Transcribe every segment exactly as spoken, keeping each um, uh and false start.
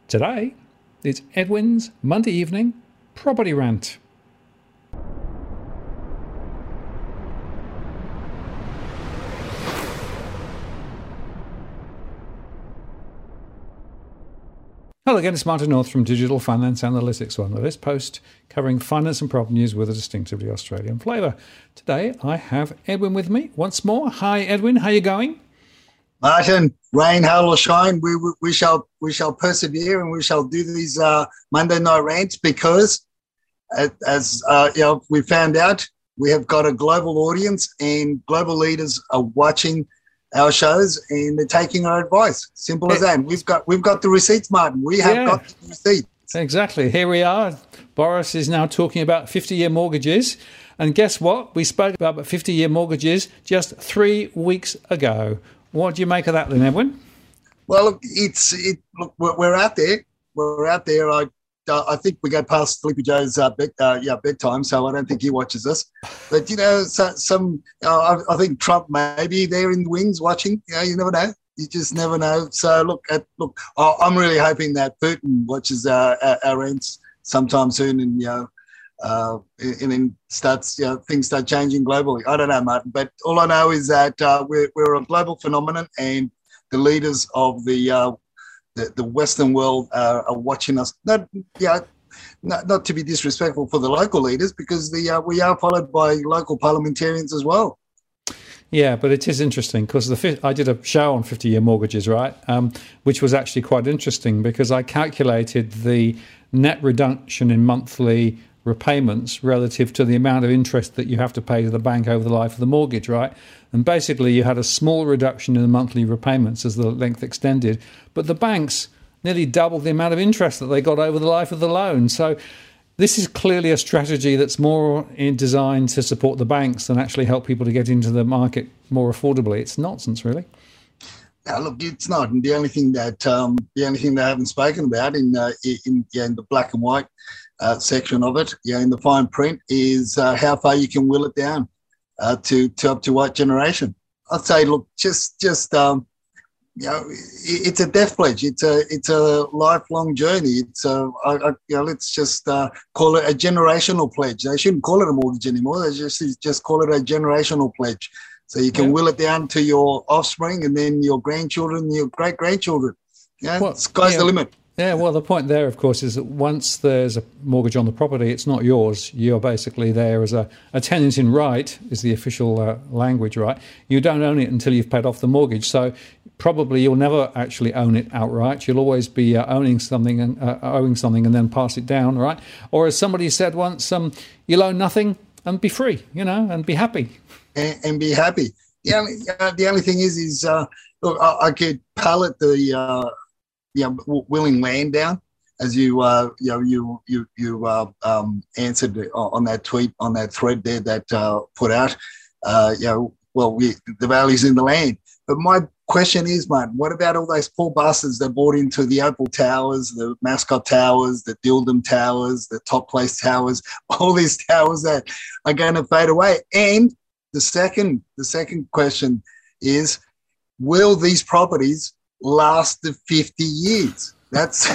Today, it's Edwin's Monday evening property rant. Hello again, it's Martin North from Digital Finance Analytics. Well, this post covering finance and property news with a distinctively Australian flavour. Today, I have Edwin with me once more. Hi, Edwin. How are you going? Martin, rain, hail or shine, we, we we shall we shall persevere and we shall do these uh, Monday night rants because, as uh, you know, we found out, we have got a global audience and global leaders are watching our shows and they're taking our advice. Simple as that. We've got we've got the receipts, Martin. We have yeah, got the receipts. Exactly. Here we are. Boris is now talking about fifty-year mortgages. And guess what? We spoke about fifty-year mortgages just three weeks ago. What do you make of that then, Edwin? Well, look, it's it. Look, we're, we're out there. We're out there. I uh, I think we go past Sleepy Joe's uh, bed, uh, yeah bedtime, so I don't think he watches us. But you know, so, some uh, I, I think Trump maybe there in the wings watching. You know, you never know. You just never know. So look, at, look, I'm really hoping that Putin watches uh, our, our rants sometime soon, and you know. Uh, and then starts, you know, things start changing globally. I don't know, Martin, but all I know is that uh, we're, we're a global phenomenon, and the leaders of the uh, the, the Western world uh, are watching us. Not, yeah, not, not to be disrespectful for the local leaders, because the uh, we are followed by local parliamentarians as well. Yeah, but it is interesting because the I did a show on fifty-year mortgages, right, um, which was actually quite interesting because I calculated the net reduction in monthly repayments relative to the amount of interest that you have to pay to the bank over the life of the mortgage, right? And basically you had a small reduction in the monthly repayments as the length extended, but the banks nearly doubled the amount of interest that they got over the life of the loan. So this is clearly a strategy that's more in designed to support the banks than actually help people to get into the market more affordably. It's nonsense, really. Now, look, it's not. And the only thing that um, the only thing they haven't spoken about in uh, in, yeah, in the black and white Uh, section of it, yeah, in the fine print, is uh, how far you can will it down uh, to to up to what generation. I'd say, look, just just um, you know, it, it's a death pledge. It's a it's a lifelong journey. It's a I, I, you know, let's just uh, call it a generational pledge. They shouldn't call it a mortgage anymore. They just just call it a generational pledge. So you can yeah. will it down to your offspring and then your grandchildren, your great grandchildren. Yeah, well, sky's yeah. the limit. Yeah, well, the point there, of course, is that once there's a mortgage on the property, it's not yours. You're basically there as a, a tenant in right, is the official uh, language, right? You don't own it until you've paid off the mortgage. So probably you'll never actually own it outright. You'll always be uh, owning something and uh, owing something and then pass it down, right? Or as somebody said once, um, you'll own nothing and be free, you know, and be happy. And, and be happy. The only, uh, the only thing is, is uh, look, I, I could pallet the... Uh, Yeah, willing land down, as you uh, you know you you you uh, um, answered on that tweet, on that thread there that uh, put out. Uh, you know, well, we, the value's in the land. But my question is, mate, what about all those poor bastards that bought into the Opal Towers, the Mascot Towers, the Dildum Towers, the Top Place Towers, all these towers that are going to fade away? And the second, the second question is, will these properties last the fifty years? That's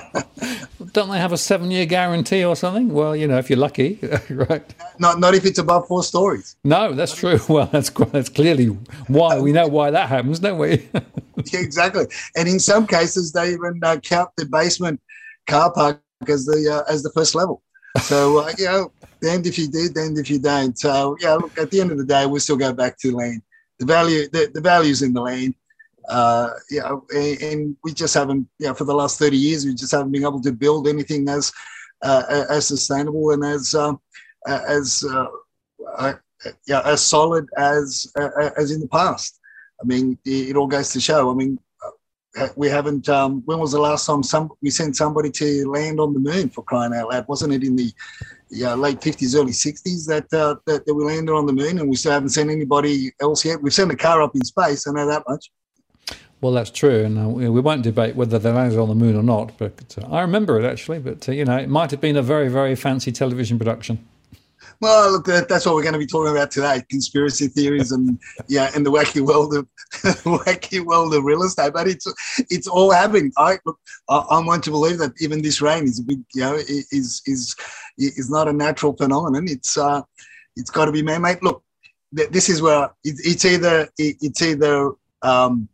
Don't they have a seven-year guarantee or something? Well, you know, if you're lucky, right? Not not if it's above four stories. No, that's true. Well, that's that's clearly why we know why that happens, don't we? Yeah, exactly. And in some cases, they even uh, count the basement car park as the uh, as the first level. So uh, you know, damned if you do, damned if you don't. So yeah, look, at the end of the day, we'll still go back to land. The value, the, the value's in the land. Uh, you know, and, and we just haven't, you know, for the last thirty years, we just haven't been able to build anything as uh, as sustainable and as um, as uh, uh, yeah, as solid as uh, as in the past. I mean, it, it all goes to show. I mean, we haven't. Um, when was the last time some we sent somebody to land on the moon, for crying out loud? Wasn't it in the yeah, late fifties, early sixties that, uh, that that we landed on the moon, and we still haven't sent anybody else yet? We've sent a car up in space. I know that much. Well, that's true, and uh, we won't debate whether they landed on the moon or not, but uh, I remember it actually, but, uh, you know, it might have been a very, very fancy television production. Well, look, that, that's what we're going to be talking about today: conspiracy theories and yeah, and the wacky world of wacky world of real estate. But it's it's all happening. I look, I, I'm one to believe that even this rain is a big, you know, is is is not a natural phenomenon. It's uh, it's got to be man-made. Look, th- this is where it, it's either it, it's either um,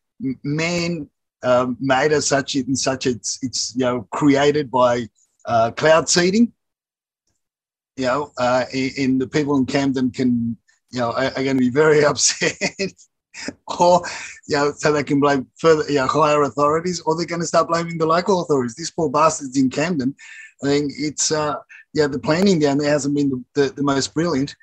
man um, made as such in such it's it's you know created by uh, cloud seeding. You know, uh, and the people in Camden can, you know, are, are going to be very upset, or, you know, so they can blame further, you know, higher authorities, or they're going to start blaming the local authorities. These poor bastards in Camden. I mean, it's, uh, yeah, the planning down there hasn't been the, the, the most brilliant,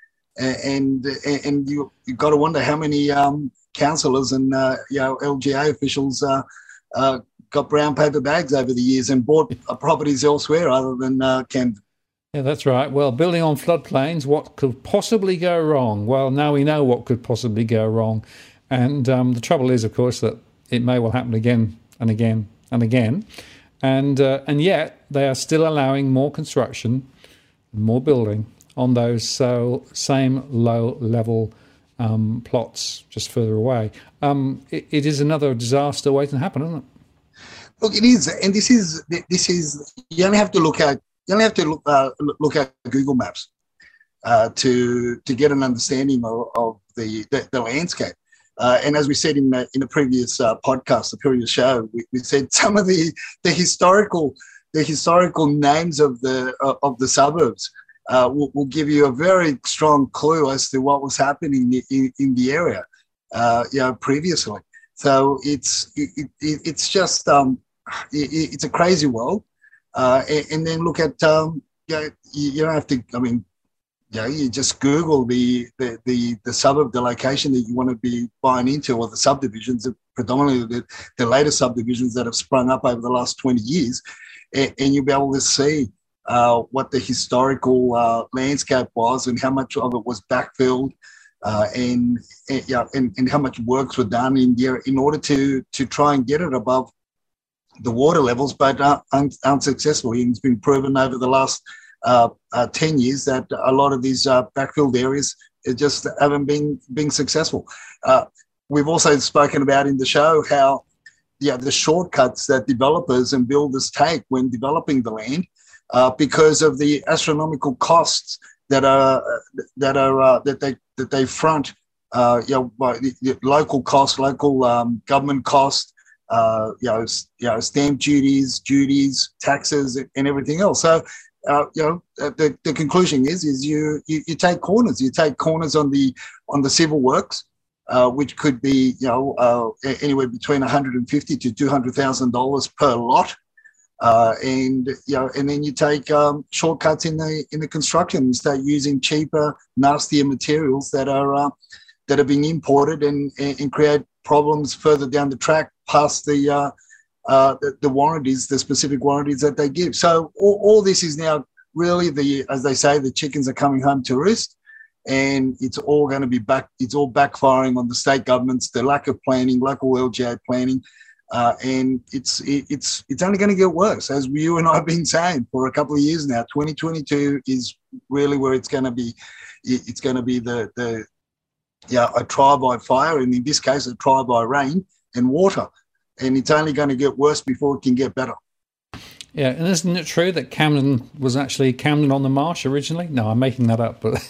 and and, and you you've got to wonder how many um, councillors and uh, you know L G A officials uh, uh, got brown paper bags over the years and bought properties elsewhere other than uh, Camden. Yeah, that's right. Well, building on floodplains, what could possibly go wrong? Well, now we know what could possibly go wrong. And um, the trouble is, of course, that it may well happen again and again and again. And uh, and yet they are still allowing more construction, more building on those so same low-level um, plots just further away. Um, it, it is another disaster waiting to happen, isn't it? Look, it is. And this is, this is you only have to look at You only have to look, uh, look at Google Maps uh, to to get an understanding of, of the, the, the landscape. Uh, and as we said in the, in the previous uh, podcast, the previous show, we, we said some of the, the historical the historical names of the uh, of the suburbs uh, will, will give you a very strong clue as to what was happening in, in the area, uh, you know, previously. So it's it, it, it's just um, it, it's a crazy world. Uh, and, and then look at, um, you know, you, you don't have to, I mean, you know, you just Google the, the, the, the suburb, the location that you want to be buying into, or the subdivisions, predominantly the, the latest subdivisions that have sprung up over the last twenty years, and, and you'll be able to see uh, what the historical uh, landscape was and how much of it was backfilled, uh, and, and, yeah, and, and how much works were done in there in order to, to try and get it above the water levels, but uh, un- unsuccessfully. And it's been proven over the last uh, uh, ten years that a lot of these uh, backfilled areas just haven't been, been successful. Uh, we've also spoken about in the show how yeah, the shortcuts that developers and builders take when developing the land uh, because of the astronomical costs that are that are uh, that they that they front. Uh, you know, by the, the local costs, local um, government costs. Uh, you know, you know, stamp duties, duties, taxes, and everything else. So, uh, you know, the, the conclusion is is you, you you take corners. You take corners on the on the civil works, uh, which could be you know uh, anywhere between one hundred and fifty to two hundred thousand dollars per lot, uh, and you know, and then you take um, shortcuts in the in the construction. You start using cheaper, nastier materials that are uh, that are being imported and and create problems further down the track past the, uh, uh, the the warranties, the specific warranties that they give. So all, all this is now really the, as they say, the chickens are coming home to roost, and it's all going to be back. It's all backfiring on the state governments, the lack of planning, local L G A planning, uh, and it's it, it's it's only going to get worse, as you and I have been saying for a couple of years now. twenty twenty-two is really where it's going to be. It's going to be the the yeah a trial by fire, and in this case, a trial by rain and water, and it's only going to get worse before it can get better. Yeah, and isn't it true that Camden was actually Camden on the Marsh originally? No, I'm making that up, but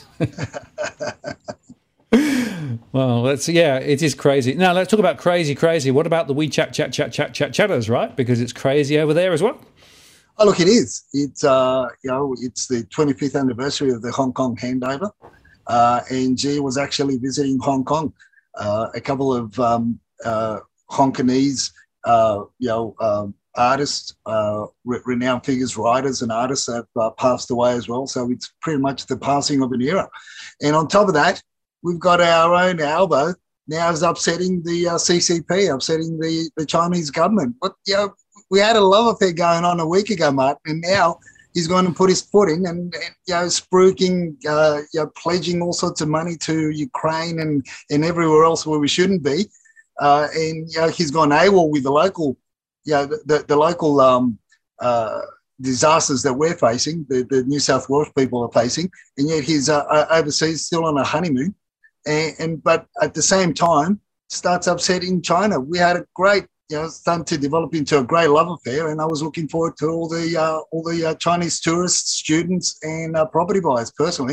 well, that's yeah, it is crazy. Now let's talk about crazy, crazy. What about the wee chat, chat, chat, chat, chat, chatters, right? Because it's crazy over there as well. Oh, look, it is. It's uh, you know, it's the twenty-fifth anniversary of the Hong Kong handover, uh, and G was actually visiting Hong Kong. Uh, a couple of um, uh, Hong Kongese, uh, you know, um, artists, uh, re- renowned figures, writers and artists have uh, passed away as well. So it's pretty much the passing of an era. And on top of that, we've got our own Albo now is upsetting the uh, C C P, upsetting the, the Chinese government. But, you know, we had a love affair going on a week ago, Martin, and now he's going to put his foot in and, and you know, spruiking, uh, you know, pledging all sorts of money to Ukraine and, and everywhere else where we shouldn't be. Uh, and you know, he's gone AWOL with the local, you know, the, the, the local um, uh, disasters that we're facing, the, the New South Wales people are facing, and yet he's uh, overseas still on a honeymoon. And, and but at the same time, starts upsetting China. We had a great, you know, starting to develop into a great love affair, and I was looking forward to all the uh, all the uh, Chinese tourists, students, and uh, property buyers personally.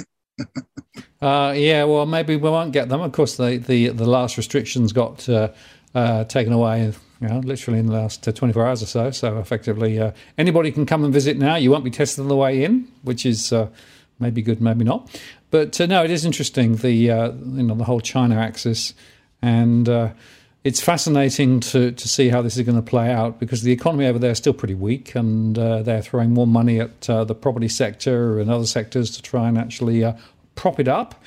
uh, yeah, well, maybe we won't get them. Of course, the the, the last restrictions got uh, uh, taken away, you know, literally in the last uh, twenty-four hours or so. So effectively, uh, anybody can come and visit now. You won't be tested on the way in, which is uh, maybe good, maybe not. But uh, no, it is interesting, the uh, you know the whole China axis, and uh, it's fascinating to to see how this is going to play out, because the economy over there is still pretty weak, and uh, they're throwing more money at uh, the property sector and other sectors to try and actually uh, prop it up.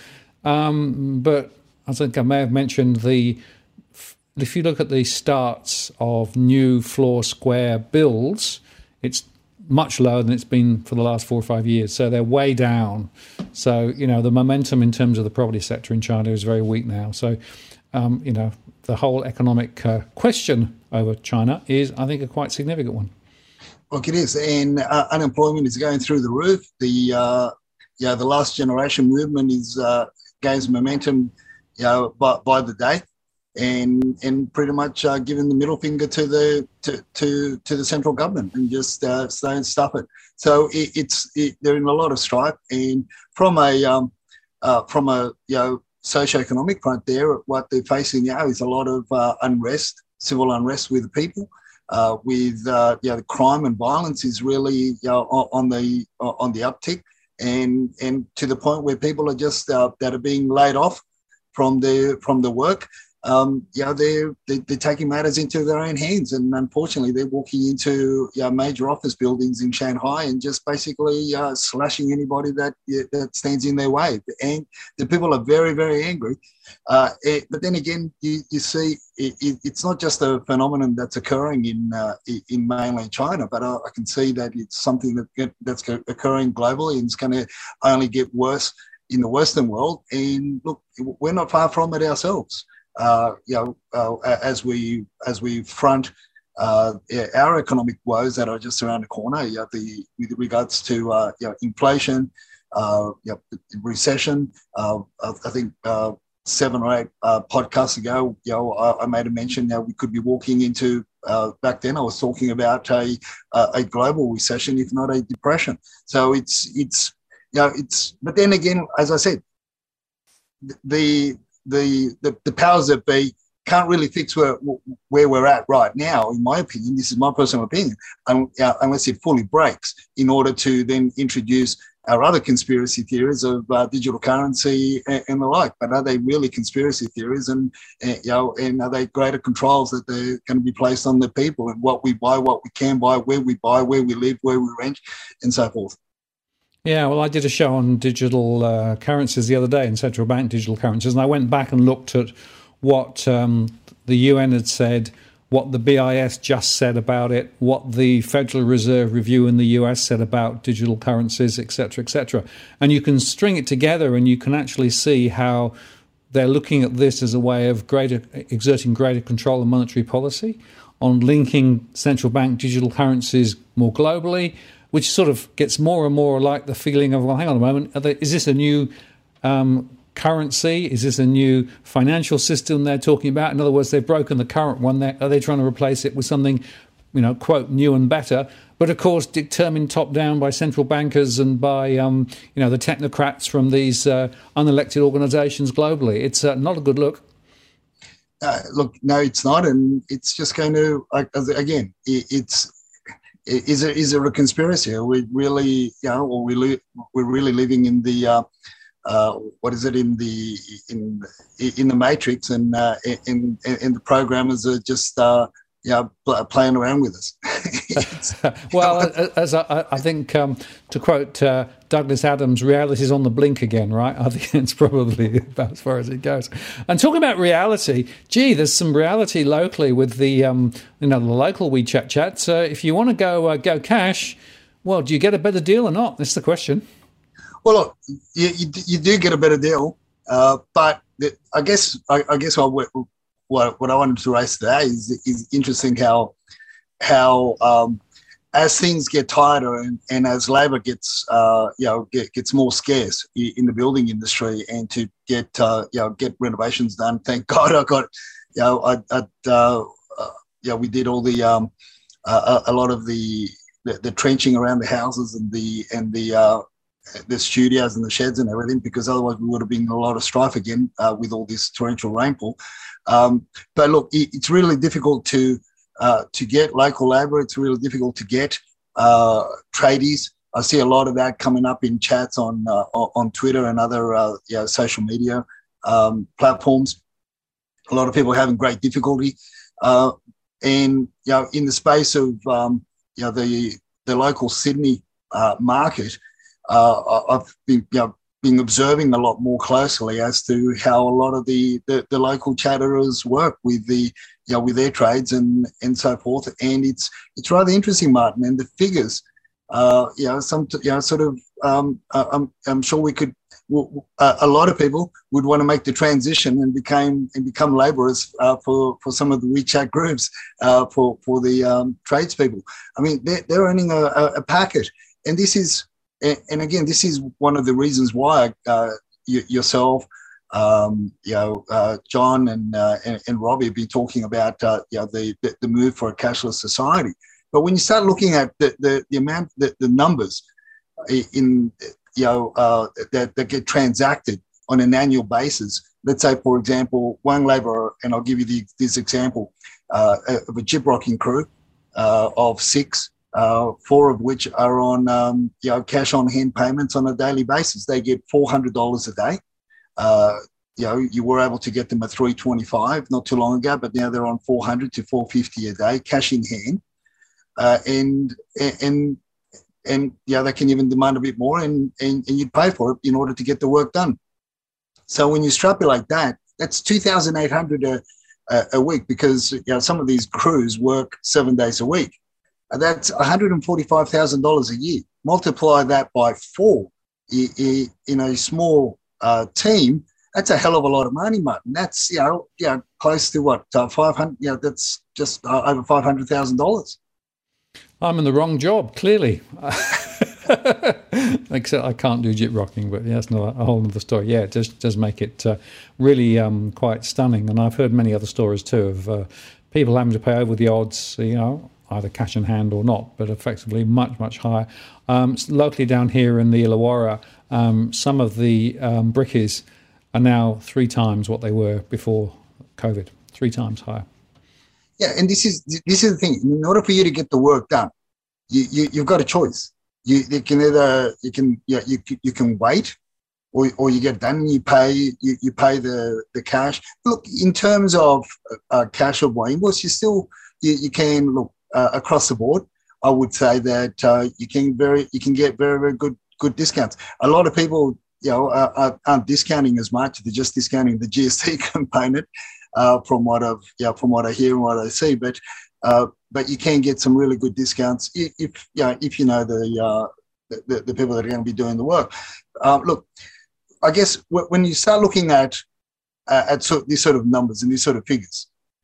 Um, but I think I may have mentioned the if you look at the starts of new floor square builds, it's much lower than it's been for the last four or five years. So they're way down. So, you know, the momentum in terms of the property sector in China is very weak now. So, um, you know, the whole economic uh, question over China is, I think, a quite significant one. Look, it is. And uh, unemployment is going through the roof. The, uh, yeah, the last generation movement is uh, gains momentum, you know, by, by the day. And and pretty much uh, giving the middle finger to the to to, to the central government and just uh, say and stuff it. So it, it's it, they're in a lot of strife, and from a um, uh, from a you know socioeconomic front, there what they're facing now is a lot of uh, unrest, civil unrest with the people, uh, with uh, you know the crime and violence is really you know, on the on the uptick, and and to the point where people are just uh, that are being laid off from the from the work. Um, you know, they're, they're, they're taking matters into their own hands, and unfortunately they're walking into you know, major office buildings in Shanghai and just basically uh, slashing anybody that that stands in their way. And the people are very, very angry. Uh, it, but then again, you, you see it, it, it's not just a phenomenon that's occurring in uh, in mainland China, but I, I can see that it's something that that's occurring globally, and it's going to only get worse in the Western world. And look, we're not far from it ourselves. Uh, you know, uh, as we as we front uh, our economic woes that are just around the corner, you know, the with regards to uh, you know, inflation, uh, you know, recession. Uh, I think uh, seven or eight uh, podcasts ago, you know, I, I made a mention that we could be walking into. Uh, back then, I was talking about a a global recession, if not a depression. So it's it's you know it's. But then again, as I said, the The, the the powers that be can't really fix where where we're at right now, in my opinion. This is my personal opinion, um, uh, unless it fully breaks, in order to then introduce our other conspiracy theories of uh, digital currency and, and the like. But are they really conspiracy theories, and uh, you know, and are they greater controls that they're going to be placed on the people and what we buy, what we can buy, where we buy, where we live, where we rent, and so forth? Yeah, well, I did a show on digital uh, currencies the other day, in central bank digital currencies, and I went back and looked at what um, the U N had said, what the B I S just said about it, what the Federal Reserve Review in the U S said about digital currencies, et cetera, et cetera. And you can string it together and you can actually see how they're looking at this as a way of greater exerting greater control of monetary policy, on linking central bank digital currencies more globally, which sort of gets more and more like the feeling of, well, hang on a moment, are they, is this a new um, currency? Is this a new financial system they're talking about? In other words, they've broken the current one. They're, are they trying to replace it with something, you know, quote, new and better? But, of course, determined top-down by central bankers and by, um, you know, the technocrats from these uh, unelected organisations globally. It's uh, not a good look. Uh, look, no, it's not. And it's just going to, uh, again, it, it's... Is it is it a conspiracy? Are we really, you know, or we li- we're really living in the uh, uh, what is it in the in in the Matrix, and uh, in, in the programmers are just uh, you know, playing around with us. Well, as I, I think, um, to quote uh, Douglas Adams, reality's on the blink again, right? I think it's probably about as far as it goes. And talking about reality, gee, there's some reality locally with the, um, you know, the local WeChat chat. So if you want to go uh, go cash, well, do you get a better deal or not? That's the question. Well, look, you, you, you do get a better deal, uh, but I guess I, I guess I would. What, what I wanted to raise today is is interesting how how um, as things get tighter and, and as labour gets uh, you know get, gets more scarce in the building industry, and to get uh, you know get renovations done, thank God I got you know I, I uh, uh, you know we did all the um, uh, a lot of the, the the trenching around the houses and the and the uh, the studios and the sheds and everything, because otherwise we would have been in a lot of strife again uh, with all this torrential rainfall. Um, but look, it, it's really difficult to. Uh, to get local labour, it's really difficult to get uh, tradies. I see a lot of that coming up in chats on uh, on Twitter and other uh, you know, social media um, platforms. A lot of people are having great difficulty, uh, and you know, in the space of um, you know the the local Sydney uh, market, uh, I've been you know, been observing a lot more closely as to how a lot of the, the, the local chatterers work with the you know with their trades and and so forth, and it's it's rather interesting, Martin. And the figures, uh, you know, some you know sort of um, I'm I'm sure we could uh, a lot of people would want to make the transition and became and become labourers uh, for for some of the WeChat groups uh, for for the um, tradespeople. I mean, they're, they're earning a, a packet, and this is. And again, this is one of the reasons why uh, you, yourself, um, you know, uh, John and, uh, and and Robbie have been talking about uh, you know the, the the move for a cashless society. But when you start looking at the the, the amount, the, the numbers in you know uh, that that get transacted on an annual basis, let's say, for example, one labourer, and I'll give you the, this example uh, of a gyprocking crew uh, of six. Uh, four of which are on um, you know cash on hand payments on a daily basis. They get four hundred dollars a day. Uh, you know, you were able to get them at three twenty-five not too long ago, but now they're on four hundred to four fifty a day, cash in hand, uh, and and and yeah, they can even demand a bit more, and, and and you'd pay for it in order to get the work done. So when you extrapolate that, that's two thousand eight hundred a, a a week, because you know some of these crews work seven days a week. That's one hundred forty-five thousand dollars a year. Multiply that by four in a small uh, team. That's a hell of a lot of money, Martin. That's you know, you know close to what uh, five hundred. You know, that's just uh, over five hundred thousand dollars. I'm in the wrong job, clearly. Except I can't do gyprocking, but yeah, that's not a whole other story. Yeah, it does does make it uh, really um, quite stunning. And I've heard many other stories too of uh, people having to pay over the odds. You know. Either cash in hand or not, but effectively much, much higher. Um, locally down here in the Illawarra, um, some of the um, brickies are now three times what they were before COVID, three times higher. Yeah, and this is this is the thing. In order for you to get the work done, you, you you've got a choice. You, you can either you can yeah you you can wait, or or you get done and you pay you, you pay the the cash. Look, in terms of uh, cash or invoice, you still you, you can look. Uh, across the board, I would say that uh, you can very you can get very very good good discounts. A lot of people, you know, uh, aren't discounting as much; they're just discounting the G S T component. Uh, from what I've, yeah, from what I hear and what I see, but uh, but you can get some really good discounts if, if you know if you know the uh, the, the people that are going to be doing the work. Uh, look, I guess w- when you start looking at uh, at sort these sort of numbers and these sort of figures,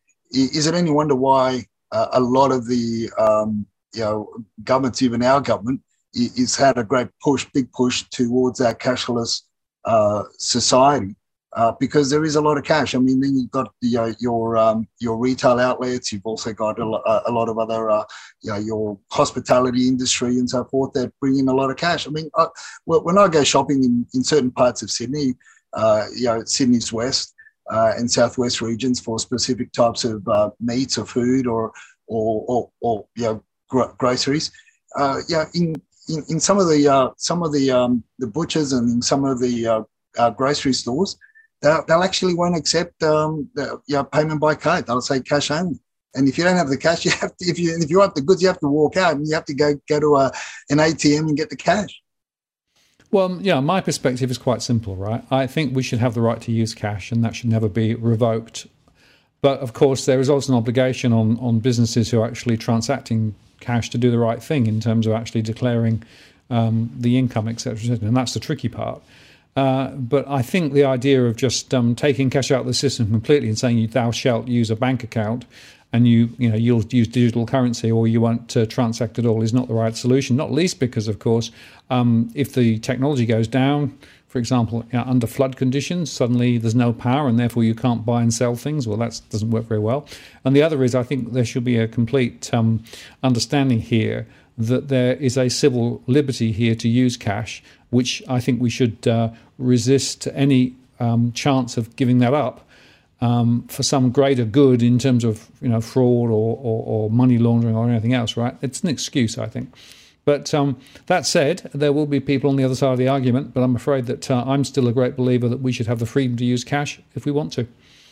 is it any wonder why? Uh, a lot of the, um, you know, governments, even our government, is had a great push, big push towards that cashless uh, society uh, because there is a lot of cash. I mean, then you've got the, uh, your um, your retail outlets. You've also got a, a lot of other, uh, you know, your hospitality industry and so forth that bring in a lot of cash. I mean, I, when I go shopping in, in certain parts of Sydney, uh, you know, Sydney's west. Uh, and southwest regions for specific types of uh, meats or food or or or, or you know gro- groceries. Uh, yeah, in, in in some of the uh, some of the um, the butchers and in some of the uh, uh, grocery stores, they'll, they'll actually won't accept um, the, you know, payment by card. They'll say cash only. And if you don't have the cash, you have to. If you if you want the goods, you have to walk out and you have to go go to a, an A T M and get the cash. Well, yeah, my perspective is quite simple, right? I think we should have the right to use cash and that should never be revoked. But, of course, there is also an obligation on, on businesses who are actually transacting cash to do the right thing in terms of actually declaring um, the income, et cetera, et cetera. And that's the tricky part. Uh, but I think the idea of just um, taking cash out of the system completely and saying thou shalt use a bank account and you you know you'll use digital currency or you won't uh, transact at all is not the right solution. Not least because, of course, um, if the technology goes down, for example, you know, under flood conditions, suddenly there's no power and therefore you can't buy and sell things. Well, that doesn't work very well. And the other is, I think there should be a complete um, understanding here that there is a civil liberty here to use cash, which I think we should uh, resist any um, chance of giving that up um, for some greater good in terms of you know fraud or, or, or money laundering or anything else, right? It's an excuse, I think. But um, that said, there will be people on the other side of the argument, but I'm afraid that uh, I'm still a great believer that we should have the freedom to use cash if we want to.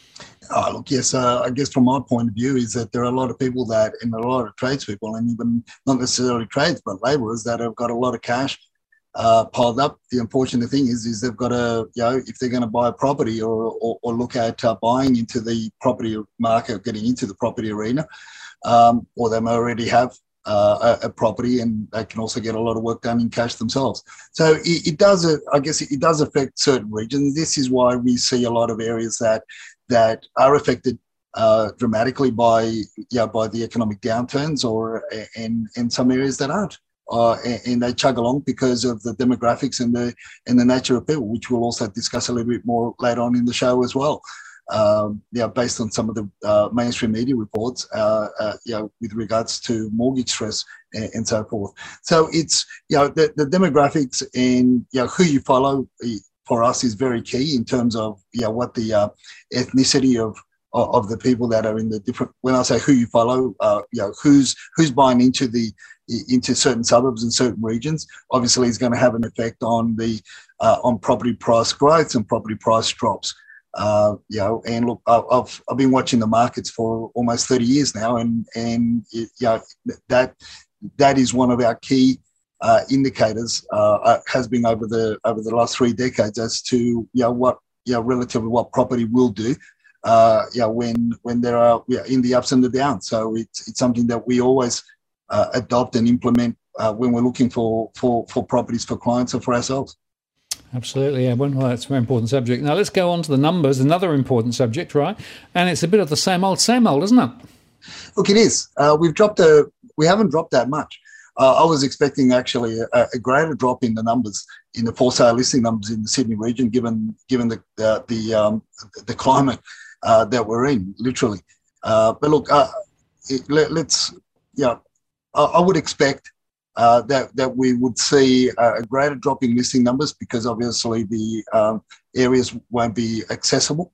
Oh, look, yes, uh, I guess from my point of view is that there are a lot of people that, and a lot of tradespeople, and even not necessarily trades, but labourers that have got a lot of cash uh, piled up. The unfortunate thing is, is they've got to, you know, if they're going to buy a property or, or, or look at uh, buying into the property market, getting into the property arena, um, or they may already have Uh, a, a property, and they can also get a lot of work done in cash themselves. So it, it does, uh, I guess, it, it does affect certain regions. This is why we see a lot of areas that that are affected uh, dramatically by, yeah, by the economic downturns, or and and some areas that aren't, uh, and, and they chug along because of the demographics and the and the nature of people, which we'll also discuss a little bit more later on in the show as well. Um, yeah, based on some of the uh, mainstream media reports, uh, uh, you know, with regards to mortgage stress and, and so forth. So it's, you know, the, the demographics and, you know, who you follow for us is very key in terms of, you know, what the uh, ethnicity of of the people that are in the different. When I say who you follow, uh, you know, who's who's buying into the into certain suburbs and certain regions, obviously is going to have an effect on the uh, on property price growth and property price drops. Uh, you know, and look, I've I've been watching the markets for almost thirty years now, and and it, you know, that that is one of our key uh, indicators. Uh, has been over the over the last three decades as to you know what you know relatively what property will do. Uh, you know, when when there are you know, in the ups and the downs. So it's it's something that we always uh, adopt and implement uh, when we're looking for for for properties for clients or for ourselves. Absolutely, yeah. Well, that's a very important subject. Now let's go on to the numbers, another important subject, right? And it's a bit of the same old, same old, isn't it? Look, it is. Uh, we've dropped a. We haven't dropped that much. Uh, I was expecting actually a, a greater drop in the numbers, in the for sale listing numbers in the Sydney region, given given the uh, the um, the climate uh, that we're in, literally. Uh, but look, uh, it, let, let's. Yeah, I, I would expect. Uh, that that we would see a greater drop in listing numbers because obviously the um, areas won't be accessible,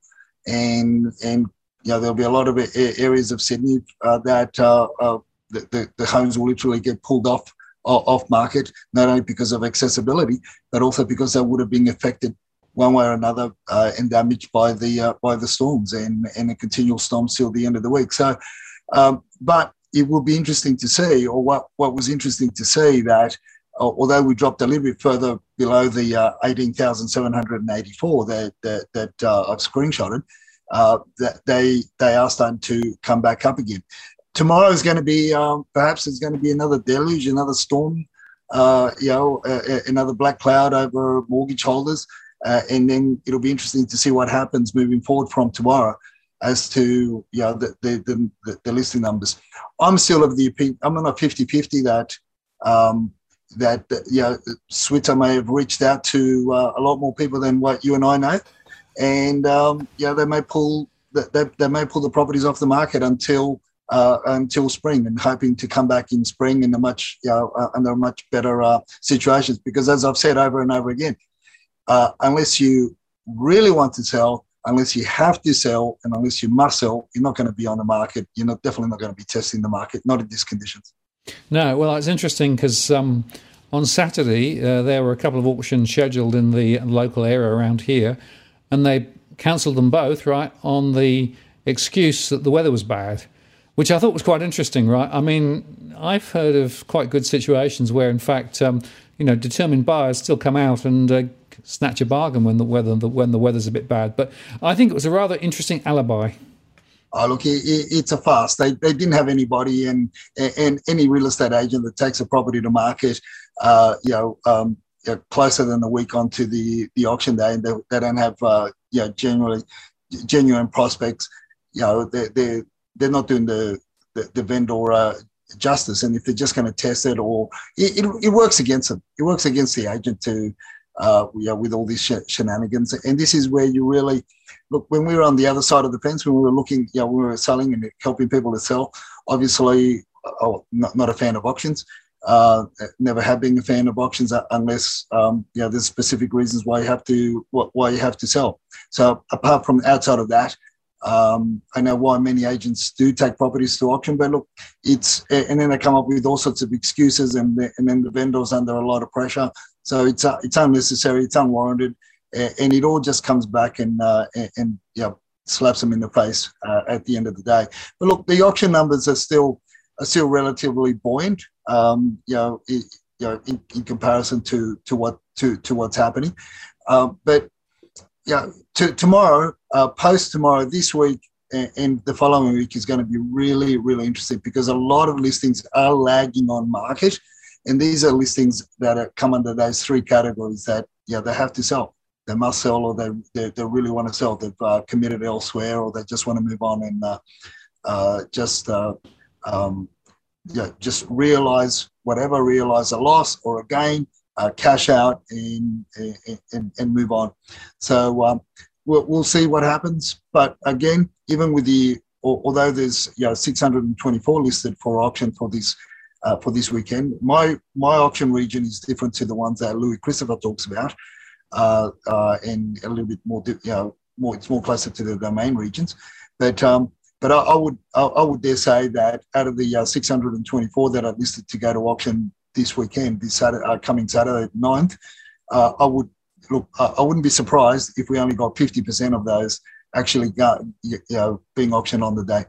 and and you know there'll be a lot of areas of Sydney uh, that uh, uh, the, the the homes will literally get pulled off off market, not only because of accessibility but also because they would have been affected one way or another uh, and damaged by the uh, by the storms and and a continual storms till the end of the week. So, um, but. It will be interesting to see, or what, what was interesting to see, that uh, although we dropped a little bit further below the uh, eighteen thousand seven hundred eighty-four that that, that uh, I've screenshotted, uh, that they they are starting to come back up again. Tomorrow is going to be um, perhaps there's going to be another deluge, another storm, uh, you know, uh, another black cloud over mortgage holders, uh, and then it'll be interesting to see what happens moving forward from tomorrow as to you know the the, the, the listing numbers. I'm still of the opinion, I'm on a fifty-fifty that um, that you know Switzer may have reached out to uh, a lot more people than what you and I know, and um, you know they may pull they, they may pull the properties off the market until uh, until spring, and hoping to come back in spring in a much you know uh, under much better uh, situations. Because as I've said over and over again, uh, unless you really want to sell, unless you have to sell, and unless you must sell, you're not going to be on the market. You're not definitely not going to be testing the market, not in these conditions. No, well, it's interesting because um, on Saturday uh, there were a couple of auctions scheduled in the local area around here, and they cancelled them both, right, on the excuse that the weather was bad, which I thought was quite interesting, right? I mean, I've heard of quite good situations where, in fact, um, you know, determined buyers still come out and uh, snatch a bargain when the weather when the weather's a bit bad. But I think it was a rather interesting alibi. Oh, look, it, it's a farce. They they didn't have anybody, and and any real estate agent that takes a property to market, uh, you know, um, you know, closer than a week onto the, the auction day, and they, they don't have, uh, you know, generally genuine prospects. You know, they they they're not doing the the, the vendor uh, justice. And if they're just going to test it, or it, it, it works against them. It works against the agent to, uh, you know, with all these sh- shenanigans. And this is where you really look. When we were on the other side of the fence, when we were looking, you know, we were selling and helping people to sell. Obviously, oh, not, not a fan of auctions. Uh, never have been a fan of auctions unless um, you know there's specific reasons why you have to why you have to sell. So apart from outside of that, um, I know why many agents do take properties to auction. But look, it's and then they come up with all sorts of excuses, and the, and then the vendor's under a lot of pressure. So it's uh, it's unnecessary, it's unwarranted, and it all just comes back and uh, and, and you know, slaps them in the face uh, at the end of the day. But look, the auction numbers are still are still relatively buoyant. Um, you know, it, you know, in, in comparison to to what to to what's happening, um, but yeah, to, tomorrow, uh, post tomorrow, this week, and, and the following week is going to be really, really interesting because a lot of listings are lagging on market, and these are listings that are, come under those three categories that yeah they have to sell, they must sell, or they they, they really want to sell. They've uh, committed elsewhere, or they just want to move on and uh, uh, just. Uh, um, Yeah, just realize whatever, realize a loss or a gain, uh, cash out and, and and move on. So um, we'll we'll see what happens. But again, even with the although there's you know six hundred twenty-four listed for auction for this uh, for this weekend, my my auction region is different to the ones that Louis Christopher talks about, uh, uh, and a little bit more you know more it's more closer to the domain regions, but. Um, But I, I would I, I would dare say that out of the uh, six hundred twenty-four that are listed to go to auction this weekend, this Saturday, uh, coming Saturday ninth, uh, I would look. I, I wouldn't be surprised if we only got fifty percent of those actually go, you know, being auctioned on the day.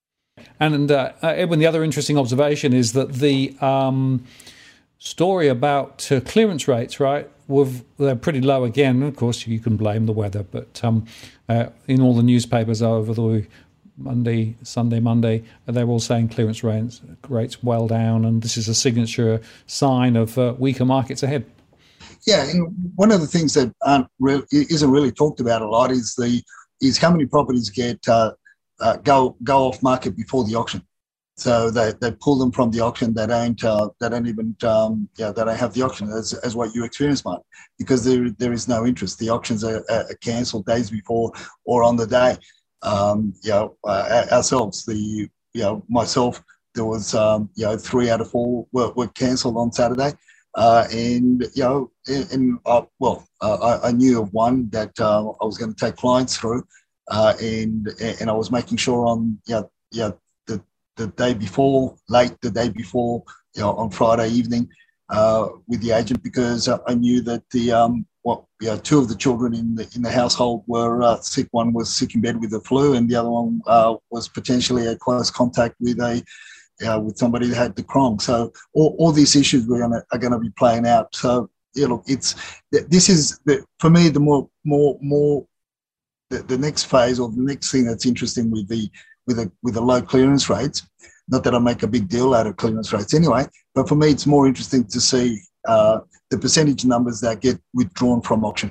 And uh, Edwin, the other interesting observation is that the um, story about uh, clearance rates, right? With, they're pretty low again. Of course, you can blame the weather, but um, uh, in all the newspapers over the Monday, Sunday, Monday, they're all saying clearance rates, rates well down, and this is a signature sign of uh, weaker markets ahead. Yeah, and one of the things that aren't really, isn't really talked about a lot is the is how many properties get uh, uh, go go off market before the auction. So they, they pull them from the auction. They don't uh, they don't even um, yeah they don't have the auction as, as what you experienced, Mark, because there there is no interest. The auctions are, are cancelled days before or on the day. Um, you know, uh, ourselves, the, you know, myself, there was, um, you know, three out of four were, were cancelled on Saturday. Uh, and, you know, and, and uh, well, uh, I, I knew of one that uh, I was going to take clients through. Uh, and and I was making sure on, you know, you know, the, the day before, late the day before, you know, on Friday evening uh, with the agent, because I knew that the, um, Well, you know, two of the children in the in the household were uh, sick. One was sick in bed with the flu, and the other one uh, was potentially a close contact with a uh, with somebody that had the Crohn. So all, all these issues were gonna, are going to be playing out. So you know, it's this is the, for me the more more more the, the next phase or the next thing that's interesting with the with the with the low clearance rates. Not that I make a big deal out of clearance rates anyway, but for me it's more interesting to see. Uh, the percentage numbers that get withdrawn from auction.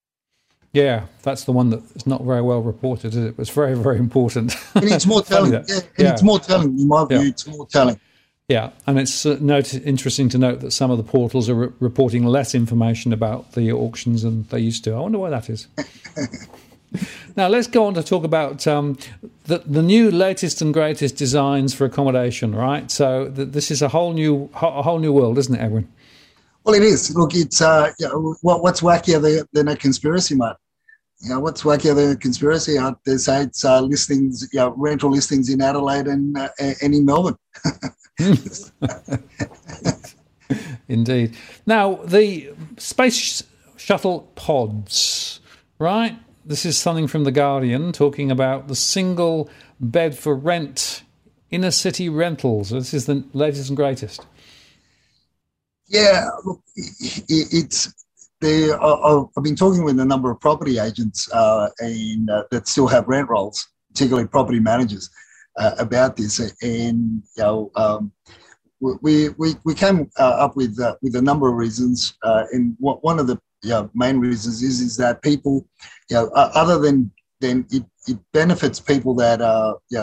Yeah, that's the one that's not very well reported. It was very, very important. And it's more telling. Yeah, and yeah. It's more telling. In my view, yeah. It's more telling. Yeah, and it's uh, note, interesting to note that some of the portals are re- reporting less information about the auctions than they used to. I wonder why that is. Now, let's go on to talk about um, the, the new latest and greatest designs for accommodation, right? So th- this is a whole new a whole new world, isn't it, Edwin? Well, it is. Look, it's uh, you know, what, what's wackier than, than a conspiracy, mate? You know, what's wackier than a conspiracy? Uh, they say it's uh, listings, you know, rental listings in Adelaide and uh, and in Melbourne. Indeed. Now, the space shuttle pods, right? This is something from The Guardian talking about the single bed for rent inner city rentals. This is the latest and greatest. Yeah, look, it's there. I've been talking with a number of property agents uh, and uh, that still have rent rolls, particularly property managers, uh, about this. And you know, um, we we we came uh, up with uh, with a number of reasons. Uh, and what, one of the you know, main reasons is is that people, you know, uh, other than then it, it benefits people that are you know,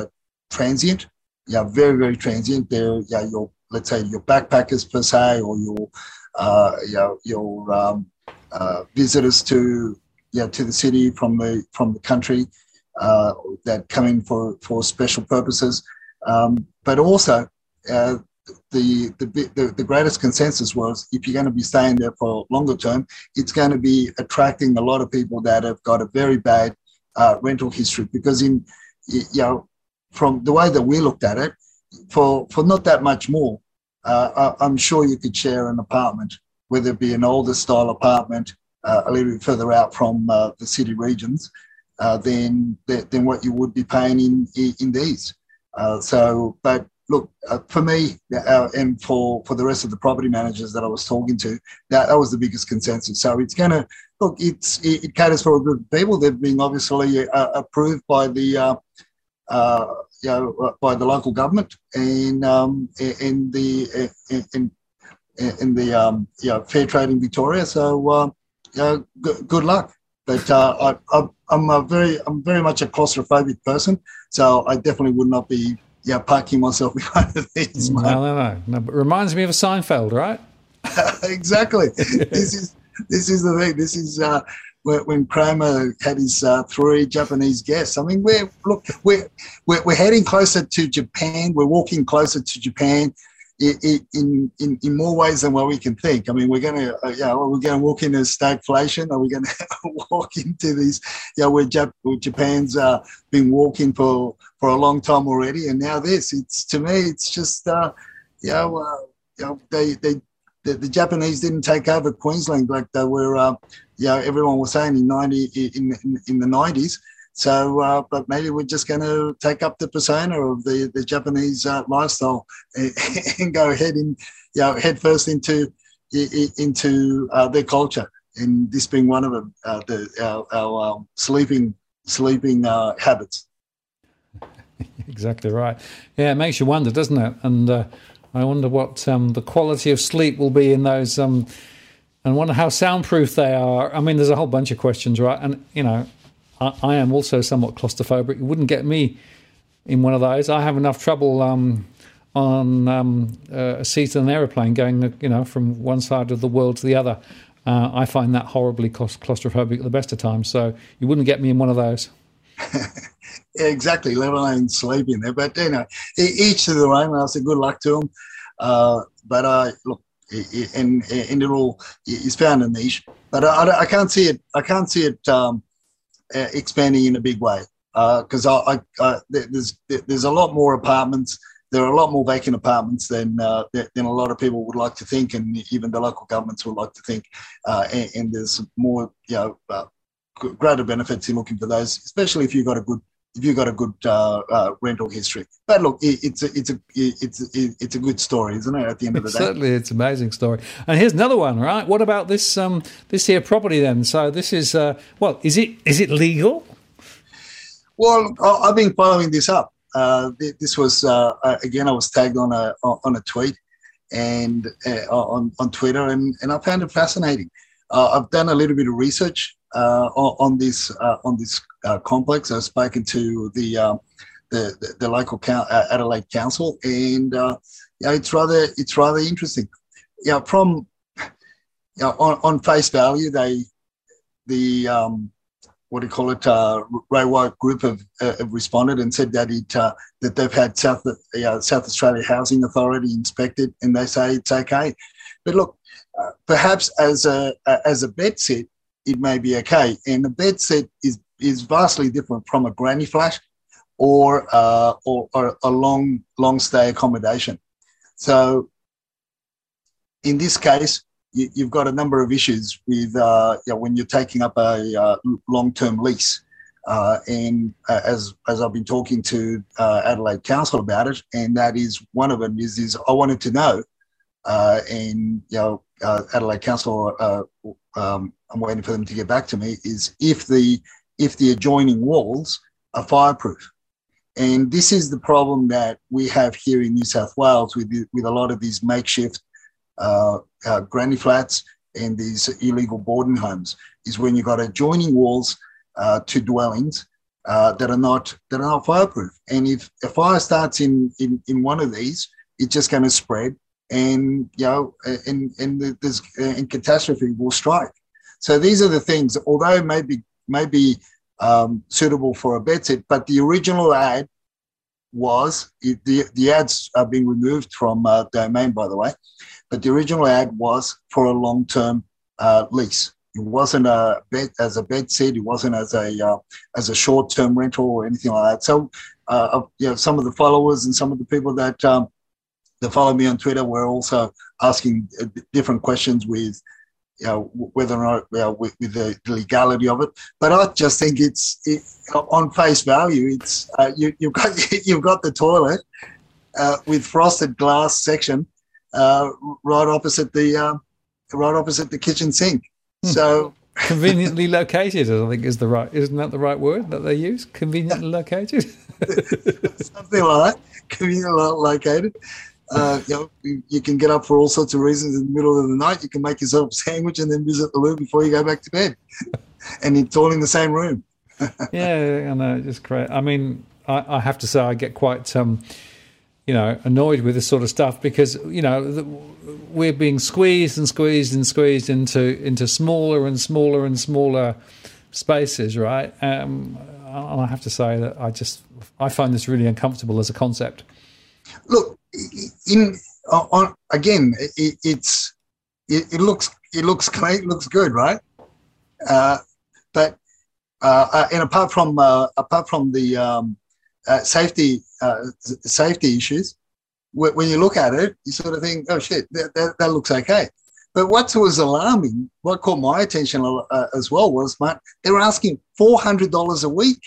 transient. Yeah, very very transient. They're yeah your let's say your backpackers per se, or your uh, you know, your um, uh, visitors to yeah to the city from the from the country uh, that come in for for special purposes. Um, but also uh, the, the the the greatest consensus was if you're going to be staying there for longer term, it's going to be attracting a lot of people that have got a very bad uh, rental history. Because in you know from the way that we looked at it, for for not that much more, uh, I, I'm sure you could share an apartment, whether it be an older style apartment uh, a little bit further out from uh, the city regions, uh, than than what you would be paying in in, in these. Uh, so, but look, uh, for me uh, and for, for the rest of the property managers that I was talking to, that, that was the biggest consensus. So it's going to, look, it's, it, it caters for a group of people. They've been obviously uh, approved by the, uh, uh, you know, by the local government and um, in the, in, in the, um, you know, Fair Trade in Victoria. So, uh, you know, g- good luck. But uh, I, I, I'm a very, I'm very much a claustrophobic person, so I definitely would not be, yeah, parking myself behind these. No, no, no, no. But reminds me of a Seinfeld, right? Exactly. This is this is the thing. This is uh, when, when Kramer had his uh, three Japanese guests. I mean, we're look, we're, we're we're heading closer to Japan. We're walking closer to Japan. In, in in more ways than what we can think. I mean, we're going to, uh, yeah, we're going to walk into stagflation. Are we going to walk into these, yeah, where, Jap- where Japan's uh, been walking for, for a long time already, and now this. It's to me, it's just, uh, you know, uh, you know, they they the, the Japanese didn't take over Queensland like they were, uh, you know, everyone was saying in ninety in in, in the nineties. So, uh, but maybe we're just going to take up the persona of the, the Japanese uh, lifestyle and, and go ahead and, you know, head first into into uh, their culture. And this being one of them, uh, the, our, our um, sleeping sleeping uh, habits. Exactly right. Yeah, it makes you wonder, doesn't it? And uh, I wonder what um, the quality of sleep will be in those, um, and wonder how soundproof they are. I mean, there's a whole bunch of questions, right? And, you know, I am also somewhat claustrophobic. You wouldn't get me in one of those. I have enough trouble um, on um, uh, a seat in an aeroplane going, you know, from one side of the world to the other. Uh, I find that horribly claustrophobic at the best of times. So you wouldn't get me in one of those. Yeah, exactly, let alone sleeping there. But, you know, each to their own. I say good luck to them. Uh, but, uh, look, and, and it all is found a niche. But I, I can't see it. I can't see it. Um, Uh, expanding in a big way because uh, I, I, I, there's there's a lot more apartments. There are a lot more vacant apartments than uh, than a lot of people would like to think, and even the local governments would like to think. Uh, and, and there's more, you know, uh, greater benefits in looking for those, especially if you've got a good if you've got a good uh, uh, rental history. But look, it, it's a it's a it's a, it's a good story, isn't it? At the end of the day, certainly, it's an amazing story. And here's another one, right? What about this um, this here property then? So this is uh, well, is it is it legal? Well, I've been following this up. Uh, this was uh, again, I was tagged on a on a tweet and uh, on on Twitter, and, and I found it fascinating. Uh, I've done a little bit of research uh, on, on this uh, on this uh, complex. I've spoken to the uh, the, the the local count, uh, Adelaide Council, and uh, yeah, it's rather it's rather interesting. Yeah, from you know, on on face value, they the um, what do you call it? Uh, Ray White Group have, uh, have responded and said that it uh, that they've had South uh, South Australia Housing Authority inspected, and they say it's okay. But look, uh, perhaps as a uh, as a bed sit, it may be okay. And a bed sit is is vastly different from a granny flat or uh, or, or a long long stay accommodation. So in this case, you, you've got a number of issues with uh, you know, when you're taking up a uh, long-term lease. Uh, and uh, as as I've been talking to uh, Adelaide Council about it, and that is one of them is is I wanted to know, uh, and you know uh, Adelaide Council, uh, um, I'm waiting for them to get back to me, is if the if the adjoining walls are fireproof. And this is the problem that we have here in New South Wales with with a lot of these makeshift uh, uh, granny flats and these illegal boarding homes, is when you've got adjoining walls uh, to dwellings, uh, that are not that are not fireproof. And if a fire starts in in, in one of these, it's just going to spread, and you know, and and there's and catastrophe will strike. So these are the things. Although it may be may be um, suitable for a bed set, but the original ad was it, the the ads are being removed from uh, Domain, by the way, but the original ad was for a long term uh, lease. It wasn't a bed as a bed set. It wasn't as a uh, as a short term rental or anything like that. So, uh, you know, some of the followers and some of the people that um, that follow me on Twitter were also asking different questions with, you know, whether or not, you know, with, with the legality of it. But I just think it's it, on face value. It's uh, you, you've got you've got the toilet uh, with frosted glass section uh, right opposite the uh, right opposite the kitchen sink. So conveniently located, I think is the right, isn't that the right word that they use? Conveniently located, something like that. Conveniently located. Uh, you know, you, you can get up for all sorts of reasons in the middle of the night. You can make yourself a sandwich and then visit the loo before you go back to bed, and it's all in the same room. Yeah, I know, just great. I mean, I, I have to say, I get quite. Um, you know, annoyed with this sort of stuff because, you know, the, we're being squeezed and squeezed and squeezed into into smaller and smaller and smaller spaces, right? Um, and I have to say that I just, I find this really uncomfortable as a concept. Look, in on again, it, it's it, it looks it looks clean, it looks good, right? Uh, but uh, and apart from uh, apart from the um, uh, safety uh, safety issues, when you look at it, you sort of think, oh shit, that, that, that looks okay. But what was alarming, what caught my attention uh, as well was, Matt, they were asking four hundred dollars a week.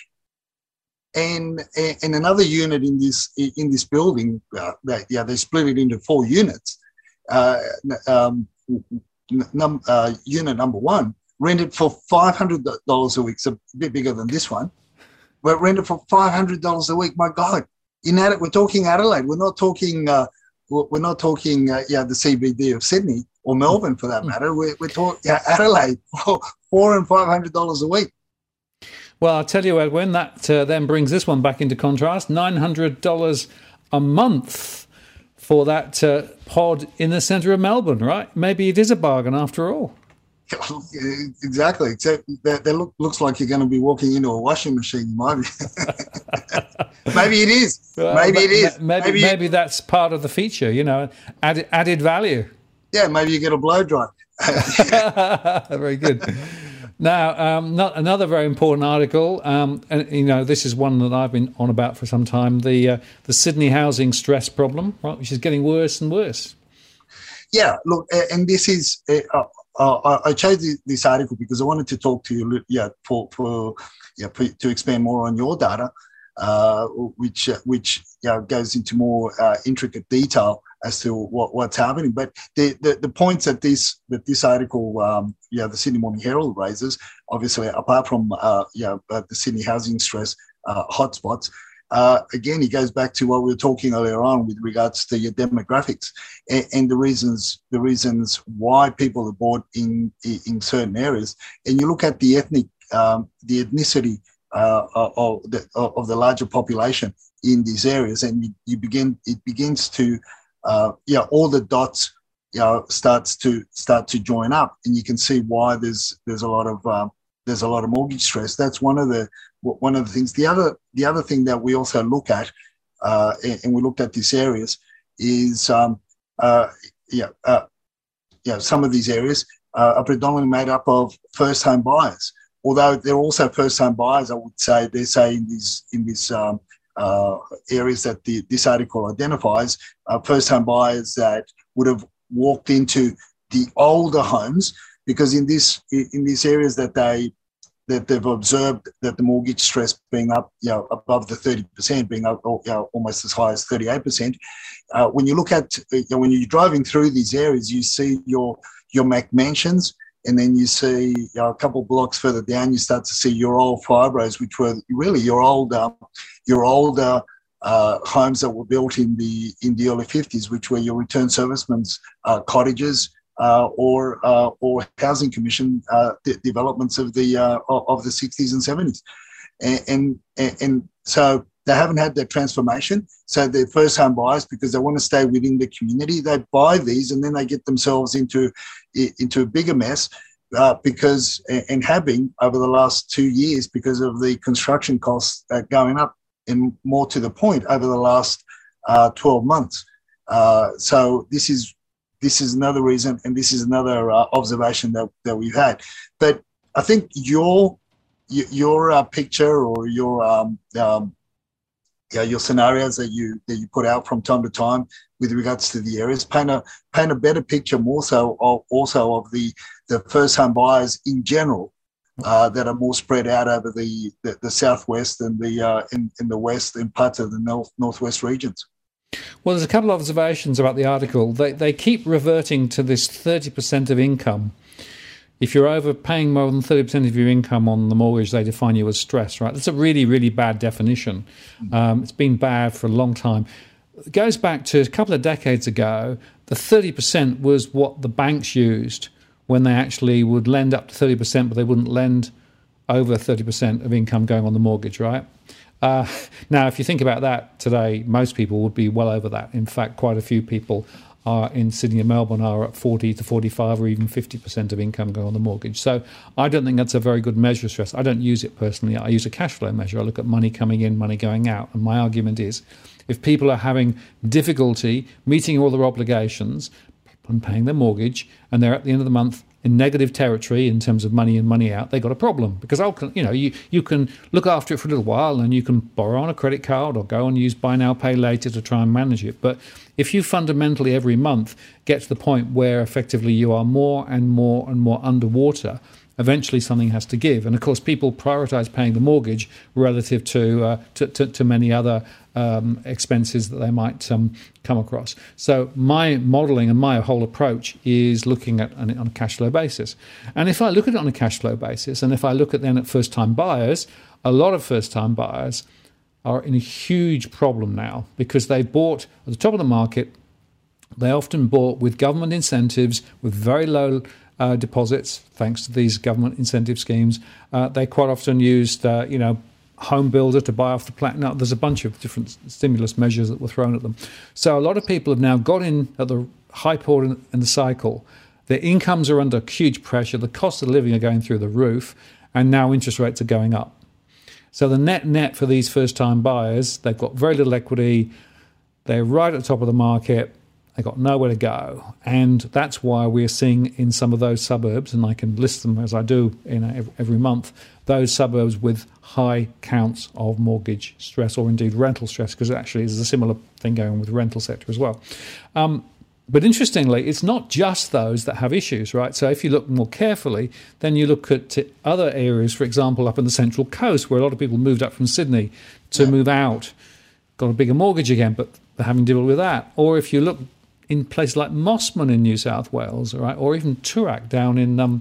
And, and another unit in this in this building, uh, they, yeah, they split it into four units. Uh, um, num, uh, unit number one rented for five hundred dollars a week, so a bit bigger than this one, but rented for five hundred dollars a week. My God, in Adelaide, we're talking Adelaide. We're not talking. Uh, we're not talking. Uh, yeah, the C B D of Sydney or Melbourne, for that matter. We're, we're talking yeah, Adelaide, for four and five hundred dollars a week. Well, I'll tell you, Edwin, that uh, then brings this one back into contrast. nine hundred dollars a month for that uh, pod in the centre of Melbourne, right? Maybe it is a bargain after all. Exactly. Except that, that look, looks like you're going to be walking into a washing machine. Maybe, maybe it is. Well, maybe it is. Maybe, maybe, maybe that's part of the feature, you know, added, added value. Yeah, maybe you get a blow dry. Very good. Now, um, not, another very important article, um, and you know, this is one that I've been on about for some time: the uh, the Sydney housing stress problem, right, which is getting worse and worse. Yeah, look, and this is uh, uh, I chose this article because I wanted to talk to you, yeah, for for yeah for, to expand more on your data, uh, which uh, which yeah goes into more uh, intricate detail as to what, what's happening. But the, the, the points that this that this article, um, yeah, the Sydney Morning Herald raises, obviously, apart from uh, yeah, uh, the Sydney housing stress uh, hotspots, uh, again, it goes back to what we were talking earlier on with regards to your demographics and, and the reasons the reasons why people are bought in in certain areas. And you look at the ethnic um, the ethnicity uh, of the of the larger population in these areas, and you, you begin it begins to Uh, yeah, all the dots, you know, starts to start to join up, and you can see why there's there's a lot of um, there's a lot of mortgage stress. That's one of the one of the things. The other the other thing that we also look at, uh, and, and we looked at these areas, is um, uh, yeah, uh, yeah, some of these areas uh, are predominantly made up of first home buyers. Although they're also first home buyers, I would say they say in these in this. Um, Uh, areas that the, this article identifies, uh, first-home buyers that would have walked into the older homes, because in this in these areas that they that they've observed that the mortgage stress being up, you know, above the thirty percent, being up, you know, almost as high as thirty-eight percent. Uh, when you look at you know, when you're driving through these areas, you see your your McMansions. And then you see, you know, a couple of blocks further down, you start to see your old fibros, which were really your older, your older uh, homes that were built in the in the early fifties, which were your return servicemen's uh, cottages uh, or uh, or housing commission uh, de- developments of the uh, of the sixties and seventies. and and, and so they haven't had their transformation. So they're first home buyers because they want to stay within the community. They buy these and then they get themselves into into a bigger mess. Uh, because and have been over the last two years because of the construction costs uh, going up, and more to the point over the last uh, twelve months. Uh, so this is this is another reason, and this is another uh, observation that, that we've had. But I think your your uh, picture or your um, um, yeah, your scenarios that you that you put out from time to time with regards to the areas paint a paint a better picture, more so of, also of the the first home buyers in general uh, that are more spread out over the the, the southwest and the uh, in, in the west and parts of the north northwest regions. Well, there's a couple of observations about the article. They they keep reverting to this thirty percent of income. If you're overpaying more than thirty percent of your income on the mortgage, they define you as stress, right? That's a really, really bad definition. Um, it's been bad for a long time. It goes back to a couple of decades ago. The thirty percent was what the banks used when they actually would lend up to thirty percent, but they wouldn't lend over thirty percent of income going on the mortgage, right? Uh, now, if you think about that today, most people would be well over that. In fact, quite a few people are in Sydney and Melbourne are at forty to forty-five or even fifty percent of income going on the mortgage. So I don't think that's a very good measure of stress. I don't use it personally. I use a cash flow measure. I look at money coming in, money going out. And my argument is if people are having difficulty meeting all their obligations and paying their mortgage and they're at the end of the month in negative territory in terms of money in, money out, they got a problem. Because you know you, you can look after it for a little while and you can borrow on a credit card or go and use buy now, pay later to try and manage it. But if you fundamentally every month get to the point where effectively you are more and more and more underwater, eventually something has to give. And of course, people prioritise paying the mortgage relative to uh, to, to, to many other um, expenses that they might um, come across. So my modelling and my whole approach is looking at it on a cash flow basis. And if I look at it on a cash flow basis, and if I look at then at first-time buyers, a lot of first-time buyers are in a huge problem now because they bought at the top of the market. They often bought with government incentives, with very low uh, deposits, thanks to these government incentive schemes. Uh, they quite often used, uh, you know, home builder to buy off the plat. Now, there's a bunch of different stimulus measures that were thrown at them. So a lot of people have now got in at the high point in the cycle. Their incomes are under huge pressure. The cost of living are going through the roof, and now interest rates are going up. So the net net for these first-time buyers, they've got very little equity. They're right at the top of the market. They've got nowhere to go. And that's why we're seeing in some of those suburbs, and I can list them as I do in a, every month, those suburbs with high counts of mortgage stress or indeed rental stress, because actually there's a similar thing going on with the rental sector as well. Um, But interestingly, it's not just those that have issues, right? So if you look more carefully, then you look at other areas, for example, up in the Central Coast, where a lot of people moved up from Sydney to yeah. move out, got a bigger mortgage again, but they're having to deal with that. Or if you look in places like Mossman in New South Wales, right, or even Toorak down in, um,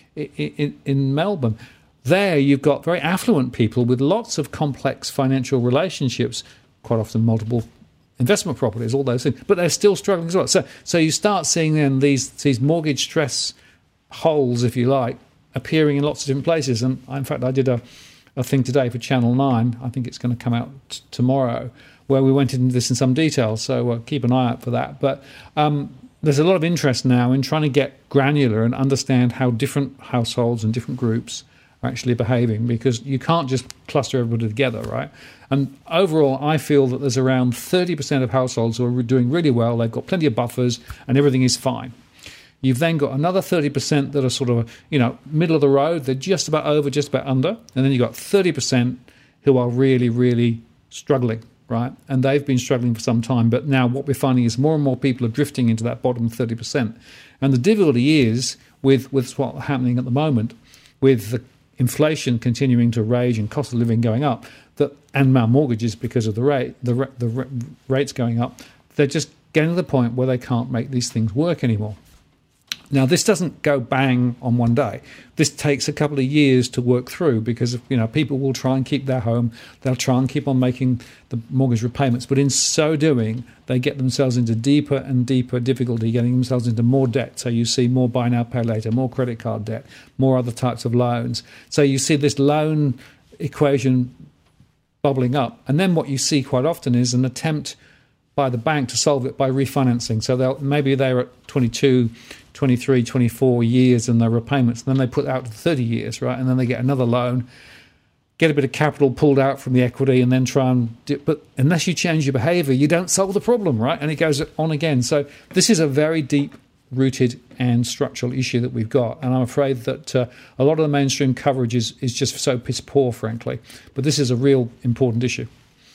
in, in Melbourne, there you've got very affluent people with lots of complex financial relationships, quite often multiple investment properties, all those things, but they're still struggling as well. So, so you start seeing then these these mortgage stress holes, if you like, appearing in lots of different places. And in fact, I did a, a thing today for Channel nine. I think it's going to come out t- tomorrow, where we went into this in some detail. So uh, keep an eye out for that. But um, there's a lot of interest now in trying to get granular and understand how different households and different groups are actually behaving, because you can't just cluster everybody together, right? And overall, I feel that there's around thirty percent of households who are doing really well. They've got plenty of buffers and everything is fine. You've then got another thirty percent that are sort of, you know, middle of the road. They're just about over, just about under. And then you've got thirty percent who are really, really struggling, right? And they've been struggling for some time. But now what we're finding is more and more people are drifting into that bottom thirty percent. And the difficulty is with, with what's happening at the moment, with the inflation continuing to rage and cost of living going up, that and our mortgages because of the rate, the the rates going up, they're just getting to the point where they can't make these things work anymore. Now, this doesn't go bang on one day. This takes a couple of years to work through, because you know people will try and keep their home, they'll try and keep on making the mortgage repayments, but in so doing, they get themselves into deeper and deeper difficulty, getting themselves into more debt. So you see more buy now, pay later, more credit card debt, more other types of loans. So you see this loan equation bubbling up. And then what you see quite often is an attempt by the bank to solve it by refinancing. So they'll, maybe they're at twenty-two, twenty-three, twenty-four years in their repayments, and then they put out to thirty years, right? And then they get another loan, get a bit of capital pulled out from the equity, and then try and do, but unless you change your behavior, you don't solve the problem, right? And it goes on again. So this is a very deep rooted and structural issue that we've got, and I'm afraid that uh, a lot of the mainstream coverage is, is just so piss poor, frankly. But this is a real important issue.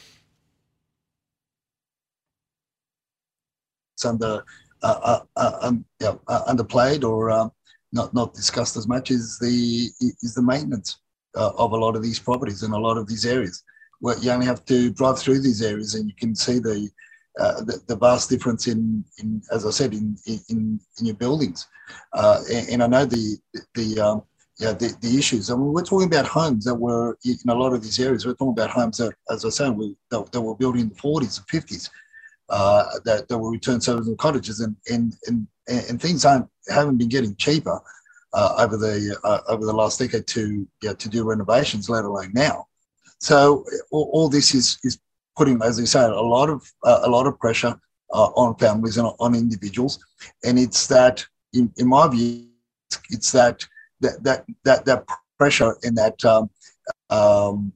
It's under uh, uh, uh, um, yeah, uh, underplayed or uh, not not discussed as much is the is the maintenance uh, of a lot of these properties in a lot of these areas. Where you only have to drive through these areas and you can see the uh, the, the vast difference in, in as I said in in, in your buildings. Uh, and, and I know the the um, yeah the, the issues. I mean, we're talking about homes that were in a lot of these areas. We're talking about homes that, as I said, we, that, that were built in the forties and fifties. Uh, that, that will return service and cottages, and and and, and things aren't, haven't been getting cheaper uh, over the uh, over the last decade to yeah, to do renovations, let alone now. So all, all this is is putting, as you say, a lot of uh, a lot of pressure uh, on families and on individuals, and it's that, in, in my view, it's that that that that, that pressure and that um, um,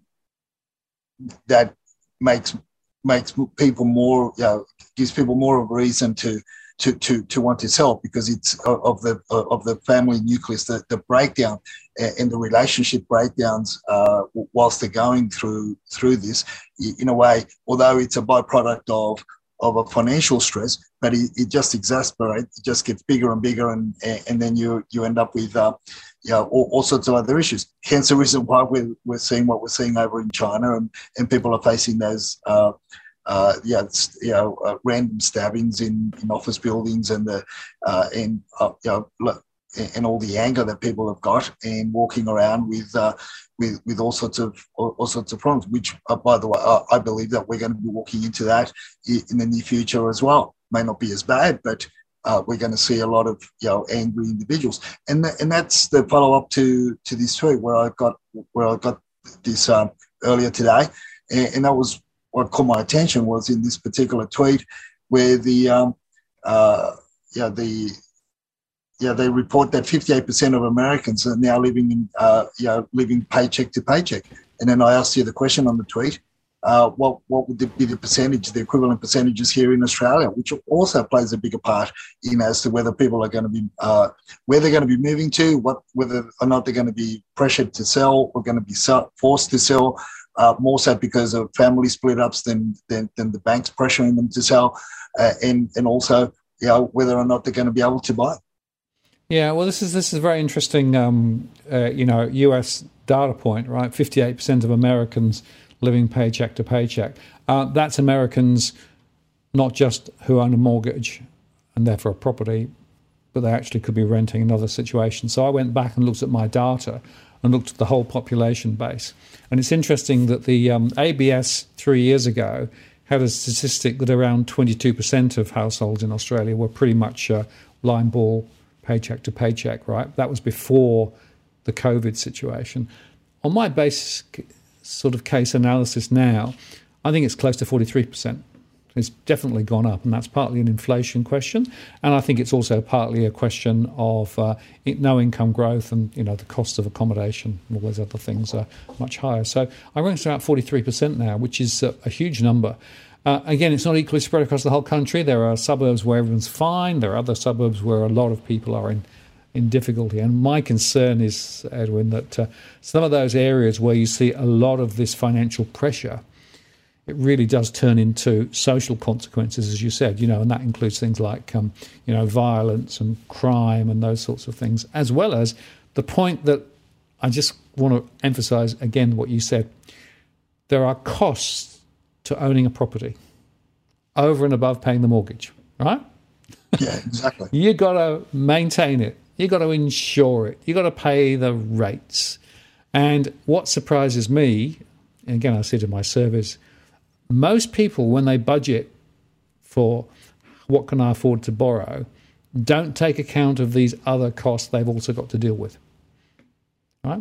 that makes. makes people more, you know, gives people more of a reason to to to to want to sell, because it's of the of the family nucleus, the, the breakdown and the relationship breakdowns uh, whilst they're going through through this. In a way, although it's a byproduct of of a financial stress, but it, it just exacerbates, it just gets bigger and bigger, and and then you you end up with uh, you know, all, all sorts of other issues. Hence the reason why we're, we're seeing what we're seeing over in China, and, and people are facing those uh, uh, yeah, you know, uh, random stabbings in, in office buildings, and the uh, and uh, you know, and all the anger that people have got, and walking around with uh, with with all sorts of all, all sorts of problems. Which, uh, by the way, uh, I believe that we're going to be walking into that in the near future as well. May not be as bad, but Uh, we're going to see a lot of, you know, angry individuals, and th- and that's the follow up to to this tweet where I got where I got this um, earlier today, and, and that was what caught my attention was in this particular tweet where the um, uh, yeah the yeah they report that fifty-eight percent of Americans are now living in uh, you know living paycheck to paycheck, and then I asked you the question on the tweet. Uh, what what would be the percentage, the equivalent percentages here in Australia, which also plays a bigger part in as to whether people are going to be, uh, where they're going to be moving to, what whether or not they're going to be pressured to sell, or going to be sell, forced to sell, uh, more so because of family split-ups than, than, than the banks pressuring them to sell, uh, and, and also, you know, whether or not they're going to be able to buy. Yeah, well, this is this is very interesting, um, uh, you know, U S data point, right? fifty-eight percent of Americans living paycheck to paycheck. Uh, that's Americans not just who own a mortgage and therefore a property, but they actually could be renting in other situations. So I went back and looked at my data and looked at the whole population base. And it's interesting that the um, A B S three years ago had a statistic that around twenty-two percent of households in Australia were pretty much uh, line ball, paycheck to paycheck, right? That was before the COVID situation. On my base sort of case analysis now, I think it's close to forty-three percent. It's definitely gone up, and that's partly an inflation question, and I think it's also partly a question of uh, no income growth, and you know the cost of accommodation and all those other things are much higher. So I reckon it's about forty-three percent now, which is a, a huge number. Uh, again, it's not equally spread across the whole country. There are suburbs where everyone's fine. There are other suburbs where a lot of people are in in difficulty. And my concern is, Edwin, that uh, some of those areas where you see a lot of this financial pressure, it really does turn into social consequences, as you said, you know, and that includes things like, um, you know, violence and crime and those sorts of things, as well as the point that I just want to emphasize again what you said. There are costs to owning a property over and above paying the mortgage, right? Yeah, exactly. You got to maintain it. You got to insure it. You got to pay the rates. And what surprises me, and again, I said in my surveys, most people, when they budget for what can I afford to borrow, don't take account of these other costs they've also got to deal with. Right?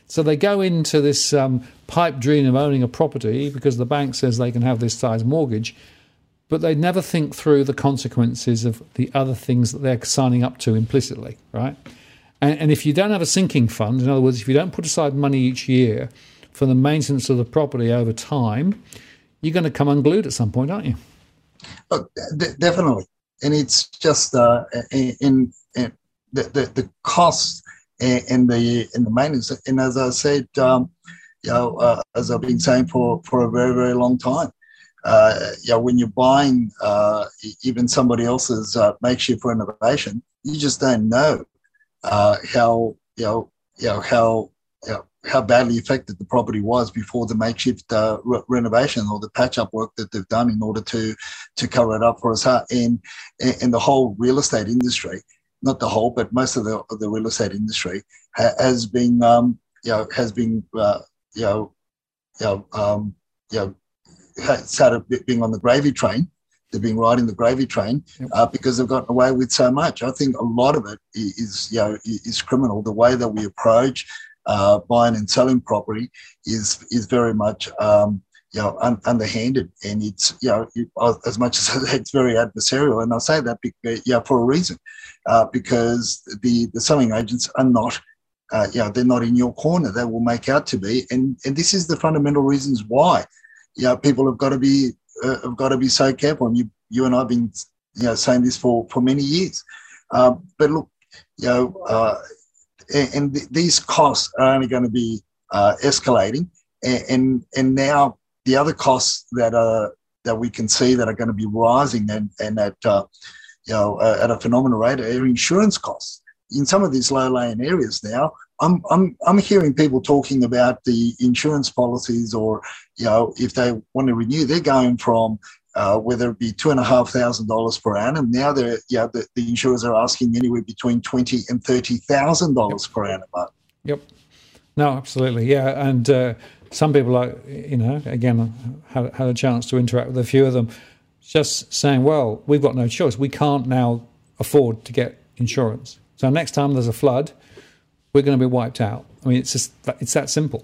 So they go into this um, pipe dream of owning a property because the bank says they can have this size mortgage, but they never think through the consequences of the other things that they're signing up to implicitly, right? And, and if you don't have a sinking fund, in other words, if you don't put aside money each year for the maintenance of the property over time, you're going to come unglued at some point, aren't you? Oh, d- definitely. And it's just uh, in, in the, the, the cost and the in the maintenance. And as I said, um, you know, uh, as I've been saying for, for a very, very long time, uh, you know, when you're buying uh, even somebody else's uh, makeshift renovation, you just don't know uh, how, you know, you know, how, you know, how badly affected the property was before the makeshift uh, re- renovation or the patch-up work that they've done in order to to cover it up for us. And, and the whole real estate industry, not the whole, but most of the of the real estate industry ha- has been, um, you know, has been, uh, you know, you know, um, you know, started being on the gravy train. They've been riding the gravy train uh, because they've gotten away with so much. I think a lot of it is, you know, is criminal. The way that we approach uh, buying and selling property is is very much, um, you know, un- underhanded, and it's, you know, it, as much as it's very adversarial. And I say that because, yeah, for a reason, uh, because the the selling agents are not. Uh, you know, they're not in your corner. They will make out to be, and and this is the fundamental reasons why. You know, people have got to be uh, have got to be so careful. And you you and I've been, you know, saying this for for many years. Um, but look, you know, uh, and, and th- these costs are only going to be uh, escalating, and, and and now the other costs that are that we can see that are going to be rising and and at uh, you know uh, at a phenomenal rate are insurance costs. In some of these low-lying areas now, I'm I'm I'm hearing people talking about the insurance policies, or, you know, if they want to renew, they're going from uh, whether it be two and a half thousand dollars per annum. Now they're, yeah, the, the insurers are asking anywhere between twenty and thirty thousand dollars per annum. Yep. No, absolutely, yeah. And uh, some people, are, you know, again, had had a chance to interact with a few of them, just saying, well, we've got no choice. We can't now afford to get insurance. So next time there's a flood, we're going to be wiped out. I mean, it's just it's that simple.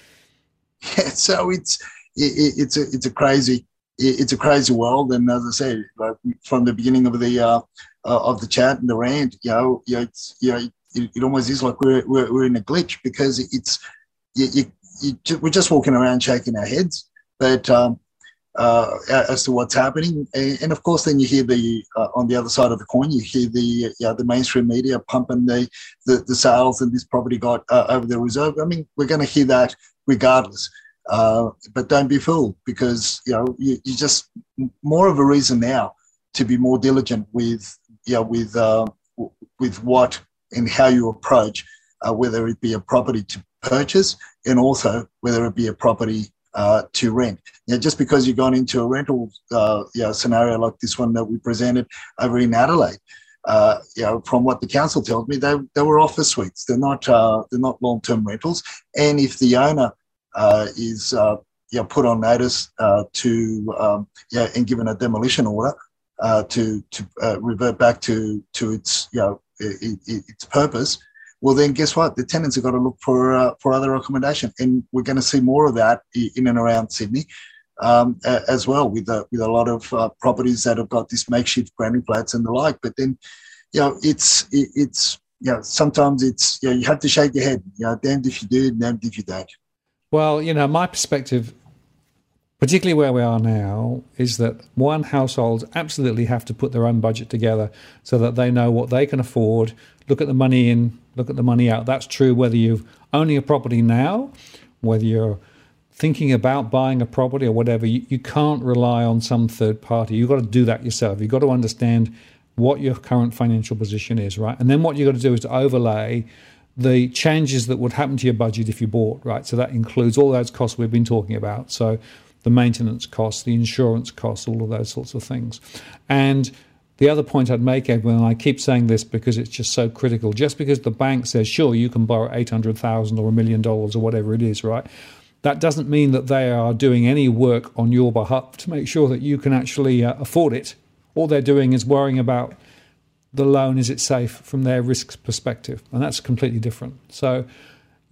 Yeah, so it's it, it's a it's a crazy it's a crazy world, and as I said, like from the beginning of the uh, of the chat and the rant, you know, you know, it's, you know, it, it almost is like we're, we're we're in a glitch, because it's you, you, you, we're just walking around shaking our heads, but. Um, Uh, as to what's happening, and, and of course, then you hear the uh, on the other side of the coin, you hear the yeah the mainstream media pumping the the, the sales that this property got uh, over the reserve. I mean, we're going to hear that regardless, uh, but don't be fooled, because you know you, you just more of a reason now to be more diligent with yeah with uh, with what and how you approach uh, whether it be a property to purchase, and also whether it be a property Uh, to rent. You know, just because you've gone into a rental uh, you know, scenario like this one that we presented over in Adelaide, uh, you know, from what the council tells me, they they were office suites. They're not uh, they're not long term rentals. And if the owner uh, is uh, you know, put on notice uh, to um, yeah, and given a demolition order uh, to to uh, revert back to to its you know it, it, its purpose. Well, then guess what? The tenants have got to look for uh, for other accommodation, and we're going to see more of that in and around Sydney um, as well, with a, with a lot of uh, properties that have got this makeshift granny flats and the like. But then, you know, it's it, it's you know, sometimes it's, you know, you have to shake your head. You know, damned if you do, damned if you don't. Well, you know, my perspective, particularly where we are now, is that one, households absolutely have to put their own budget together so that they know what they can afford. Look at the money in, look at the money out. That's true whether you're owning a property now, whether you're thinking about buying a property or whatever. You, you can't rely on some third party. You've got to do that yourself. You've got to understand what your current financial position is, right? And then what you've got to do is to overlay the changes that would happen to your budget if you bought, right? So that includes all those costs we've been talking about. So the maintenance costs, the insurance costs, all of those sorts of things. And the other point I'd make, Edwin, and I keep saying this because it's just so critical, just because the bank says, sure, you can borrow eight hundred thousand dollars or a million dollars or whatever it is, right? That doesn't mean that they are doing any work on your behalf to make sure that you can actually uh, afford it. All they're doing is worrying about the loan, is it safe from their risk perspective? And that's completely different. So,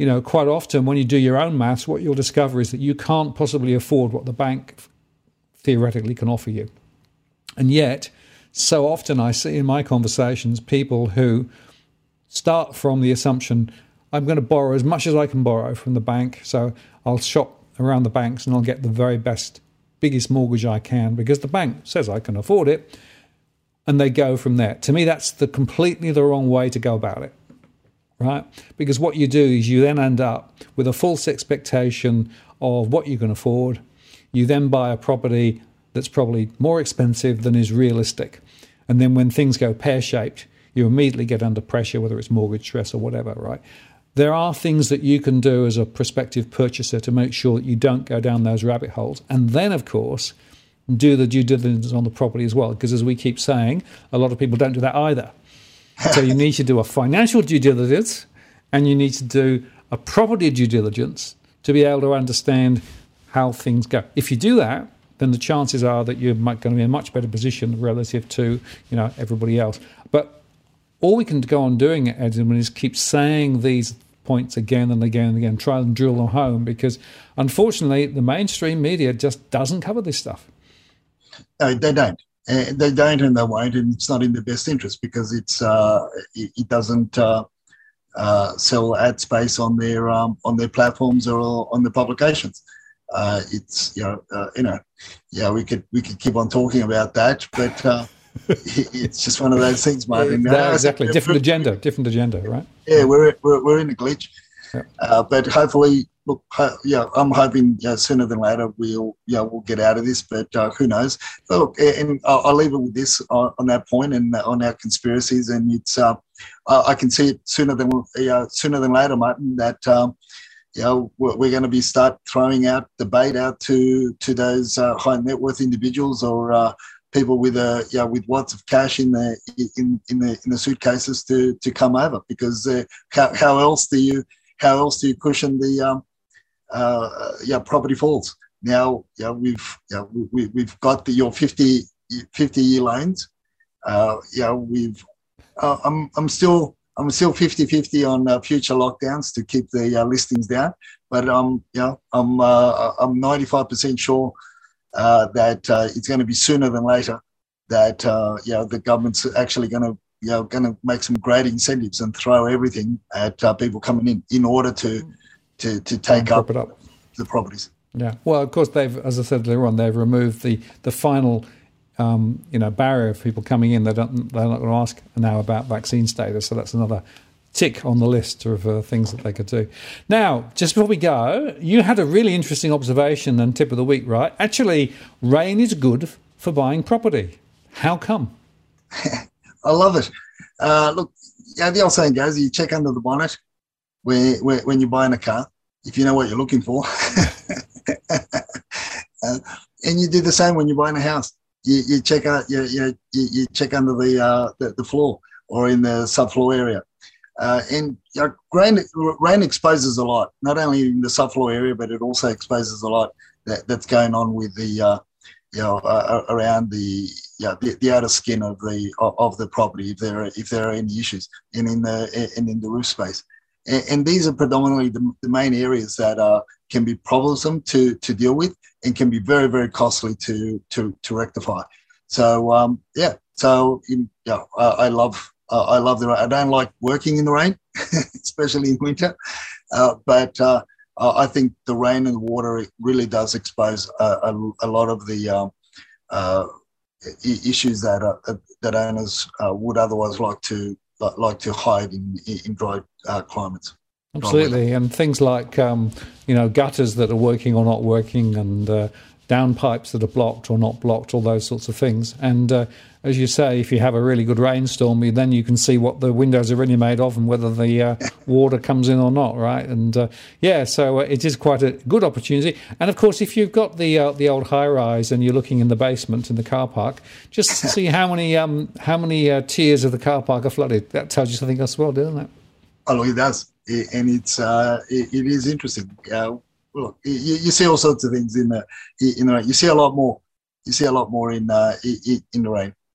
you know, quite often when you do your own maths, what you'll discover is that you can't possibly afford what the bank theoretically can offer you. And yet, so often I see in my conversations people who start from the assumption, I'm going to borrow as much as I can borrow from the bank, so I'll shop around the banks and I'll get the very best, biggest mortgage I can because the bank says I can afford it, and they go from there. To me, that's the completely the wrong way to go about it, right? Because what you do is you then end up with a false expectation of what you can afford. You then buy a property that's probably more expensive than is realistic. And then when things go pear-shaped, you immediately get under pressure, whether it's mortgage stress or whatever, right? There are things that you can do as a prospective purchaser to make sure that you don't go down those rabbit holes. And then, of course, do the due diligence on the property as well. Because as we keep saying, a lot of people don't do that either. So you need to do a financial due diligence and you need to do a property due diligence to be able to understand how things go. If you do that, then the chances are that you're going to be in a much better position relative to, you know, everybody else. But all we can go on doing, Edmund, is keep saying these points again and again and again, try and drill them home, because unfortunately the mainstream media just doesn't cover this stuff. No, they don't. Uh, they don't and they won't, and it's not in their best interest because it's uh, it, it doesn't uh, uh, sell ad space on their um, on their platforms or on their publications. Uh, it's you know uh, you know yeah we could we could keep on talking about that, but uh, it's just one of those things, Martin. Yeah, exactly, different agenda, different agenda, right? Yeah, we're we're, we're in a glitch, yeah. uh, but hopefully, look, ho- yeah, I'm hoping you know, sooner than later we'll yeah we'll get out of this, but uh, who knows? But look, and I'll, I'll leave it with this on, on that point and on our conspiracies, and it's uh, I can see it sooner than uh, sooner than later, Martin. That um, you know, we're, we're going to be start throwing out debate out to to those uh, high net worth individuals or uh, people with a you know, with lots of cash in the in in the in the suitcases to to come over, because uh, how how else do you how else do you cushion the um, uh, yeah property falls? Now yeah we've yeah we, we've got the, your fifty year loans. Uh, yeah we've uh, I'm I'm still. I'm still fifty-fifty on uh, future lockdowns to keep the uh, listings down, but um, you know, I'm uh, I'm ninety-five percent sure uh, that uh, it's going to be sooner than later that uh, you know the government's actually going to you know going to make some great incentives and throw everything at uh, people coming in in order to to to take up, it up the properties. Yeah, well, of course they've, as I said earlier on, they've removed the the final. Um, you know, barrier of people coming in. They don't, they're not going to ask now about vaccine status. So that's another tick on the list of uh, things that they could do. Now, just before we go, you had a really interesting observation and tip of the week, right? Actually, rain is good for buying property. How come? I love it. Uh, look, yeah, the old saying goes, you check under the bonnet where, where, when you're buying a car, if you know what you're looking for. uh, and you do the same when you're buying a house. You, you check out you, you, you check under the, uh, the the floor or in the subfloor area, uh, and you know, rain rain exposes a lot, not only in the subfloor area, but it also exposes a lot that, that's going on with the uh, you know uh, around the yeah the, the outer skin of the of the property if there are, if there are any issues, and in the and in the roof space, and, and these are predominantly the, the main areas that uh, can be troublesome to to deal with. And can be very, very costly to to to rectify. So um, yeah, so in, yeah, I, I love uh, I love the rain. I don't like working in the rain, especially in winter, uh, but uh, I think the rain and the water it really does expose a, a, a lot of the um, uh, issues that uh, that owners uh, would otherwise like to like to hide in in dry uh, climates. Absolutely, and things like um, you know gutters that are working or not working, and uh, downpipes that are blocked or not blocked, all those sorts of things. And uh, as you say, if you have a really good rainstorm, then you can see what the windows are really made of and whether the uh, water comes in or not, right? And uh, yeah, so uh, it is quite a good opportunity. And of course, if you've got the uh, the old high rise and you're looking in the basement in the car park, just see how many um, how many uh, tiers of the car park are flooded. That tells you something as well, doesn't it? Oh, it does. And it's uh, it, it is interesting. Uh, look, you, you see all sorts of things in the in the rain. You see a lot more. You see a lot more in uh, in the rain.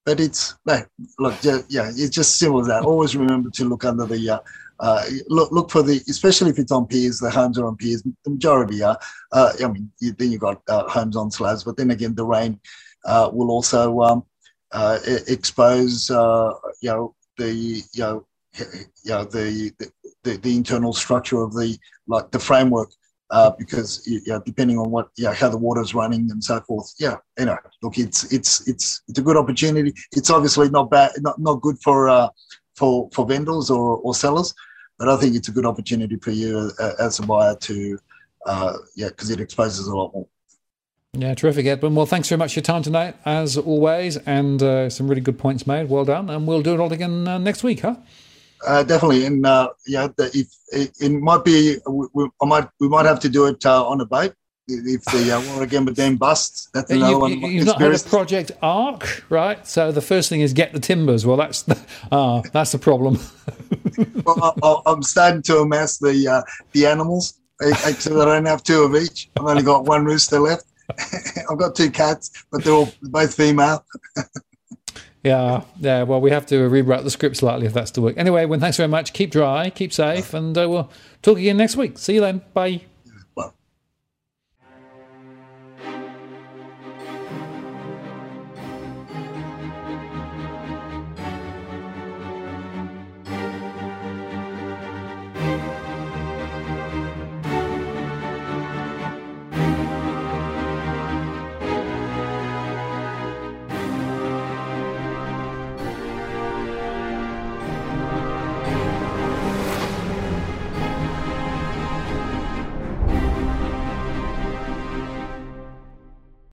but it's like, look, just, yeah, it's just simple as that. Always remember to look under the uh, uh, look look for the, especially if it's on piers, the homes are on piers. The majority are. Uh, I mean, you, then you've got uh, homes on slabs, but then again, the rain uh, will also um, uh, expose, uh, you know, the you know, you know the, the the internal structure of the like the framework. Uh, because you know, depending on what, you know, how the water's running and so forth, yeah, you know, look, it's it's it's it's a good opportunity. It's obviously not bad, not not good for uh, for for vendors or, or sellers, but I think it's a good opportunity for you uh, as a buyer to, uh, yeah, because it exposes a lot more. Yeah, terrific, Edwin. Well, thanks very much for your time tonight, as always, and uh, some really good points made. Well done, and we'll do it all again uh, next week, huh? Uh, definitely, and uh, yeah, the, if it, it might be, we, we, I might we might have to do it uh, on a boat if the uh, Warragamba Dam busts. That's another you, one. You, you've not heard of Project Arc, right? So the first thing is get the timbers. Well, that's the, uh, that's the problem. Well, I, I'm starting to amass the uh, the animals, so I don't have two of each. I've only got one rooster left. I've got two cats, but they're all both female. Yeah, yeah. Well, we have to rewrite the script slightly if that's to work. Anyway, well, thanks very much. Keep dry, keep safe, and uh, we'll talk again next week. See you then. Bye.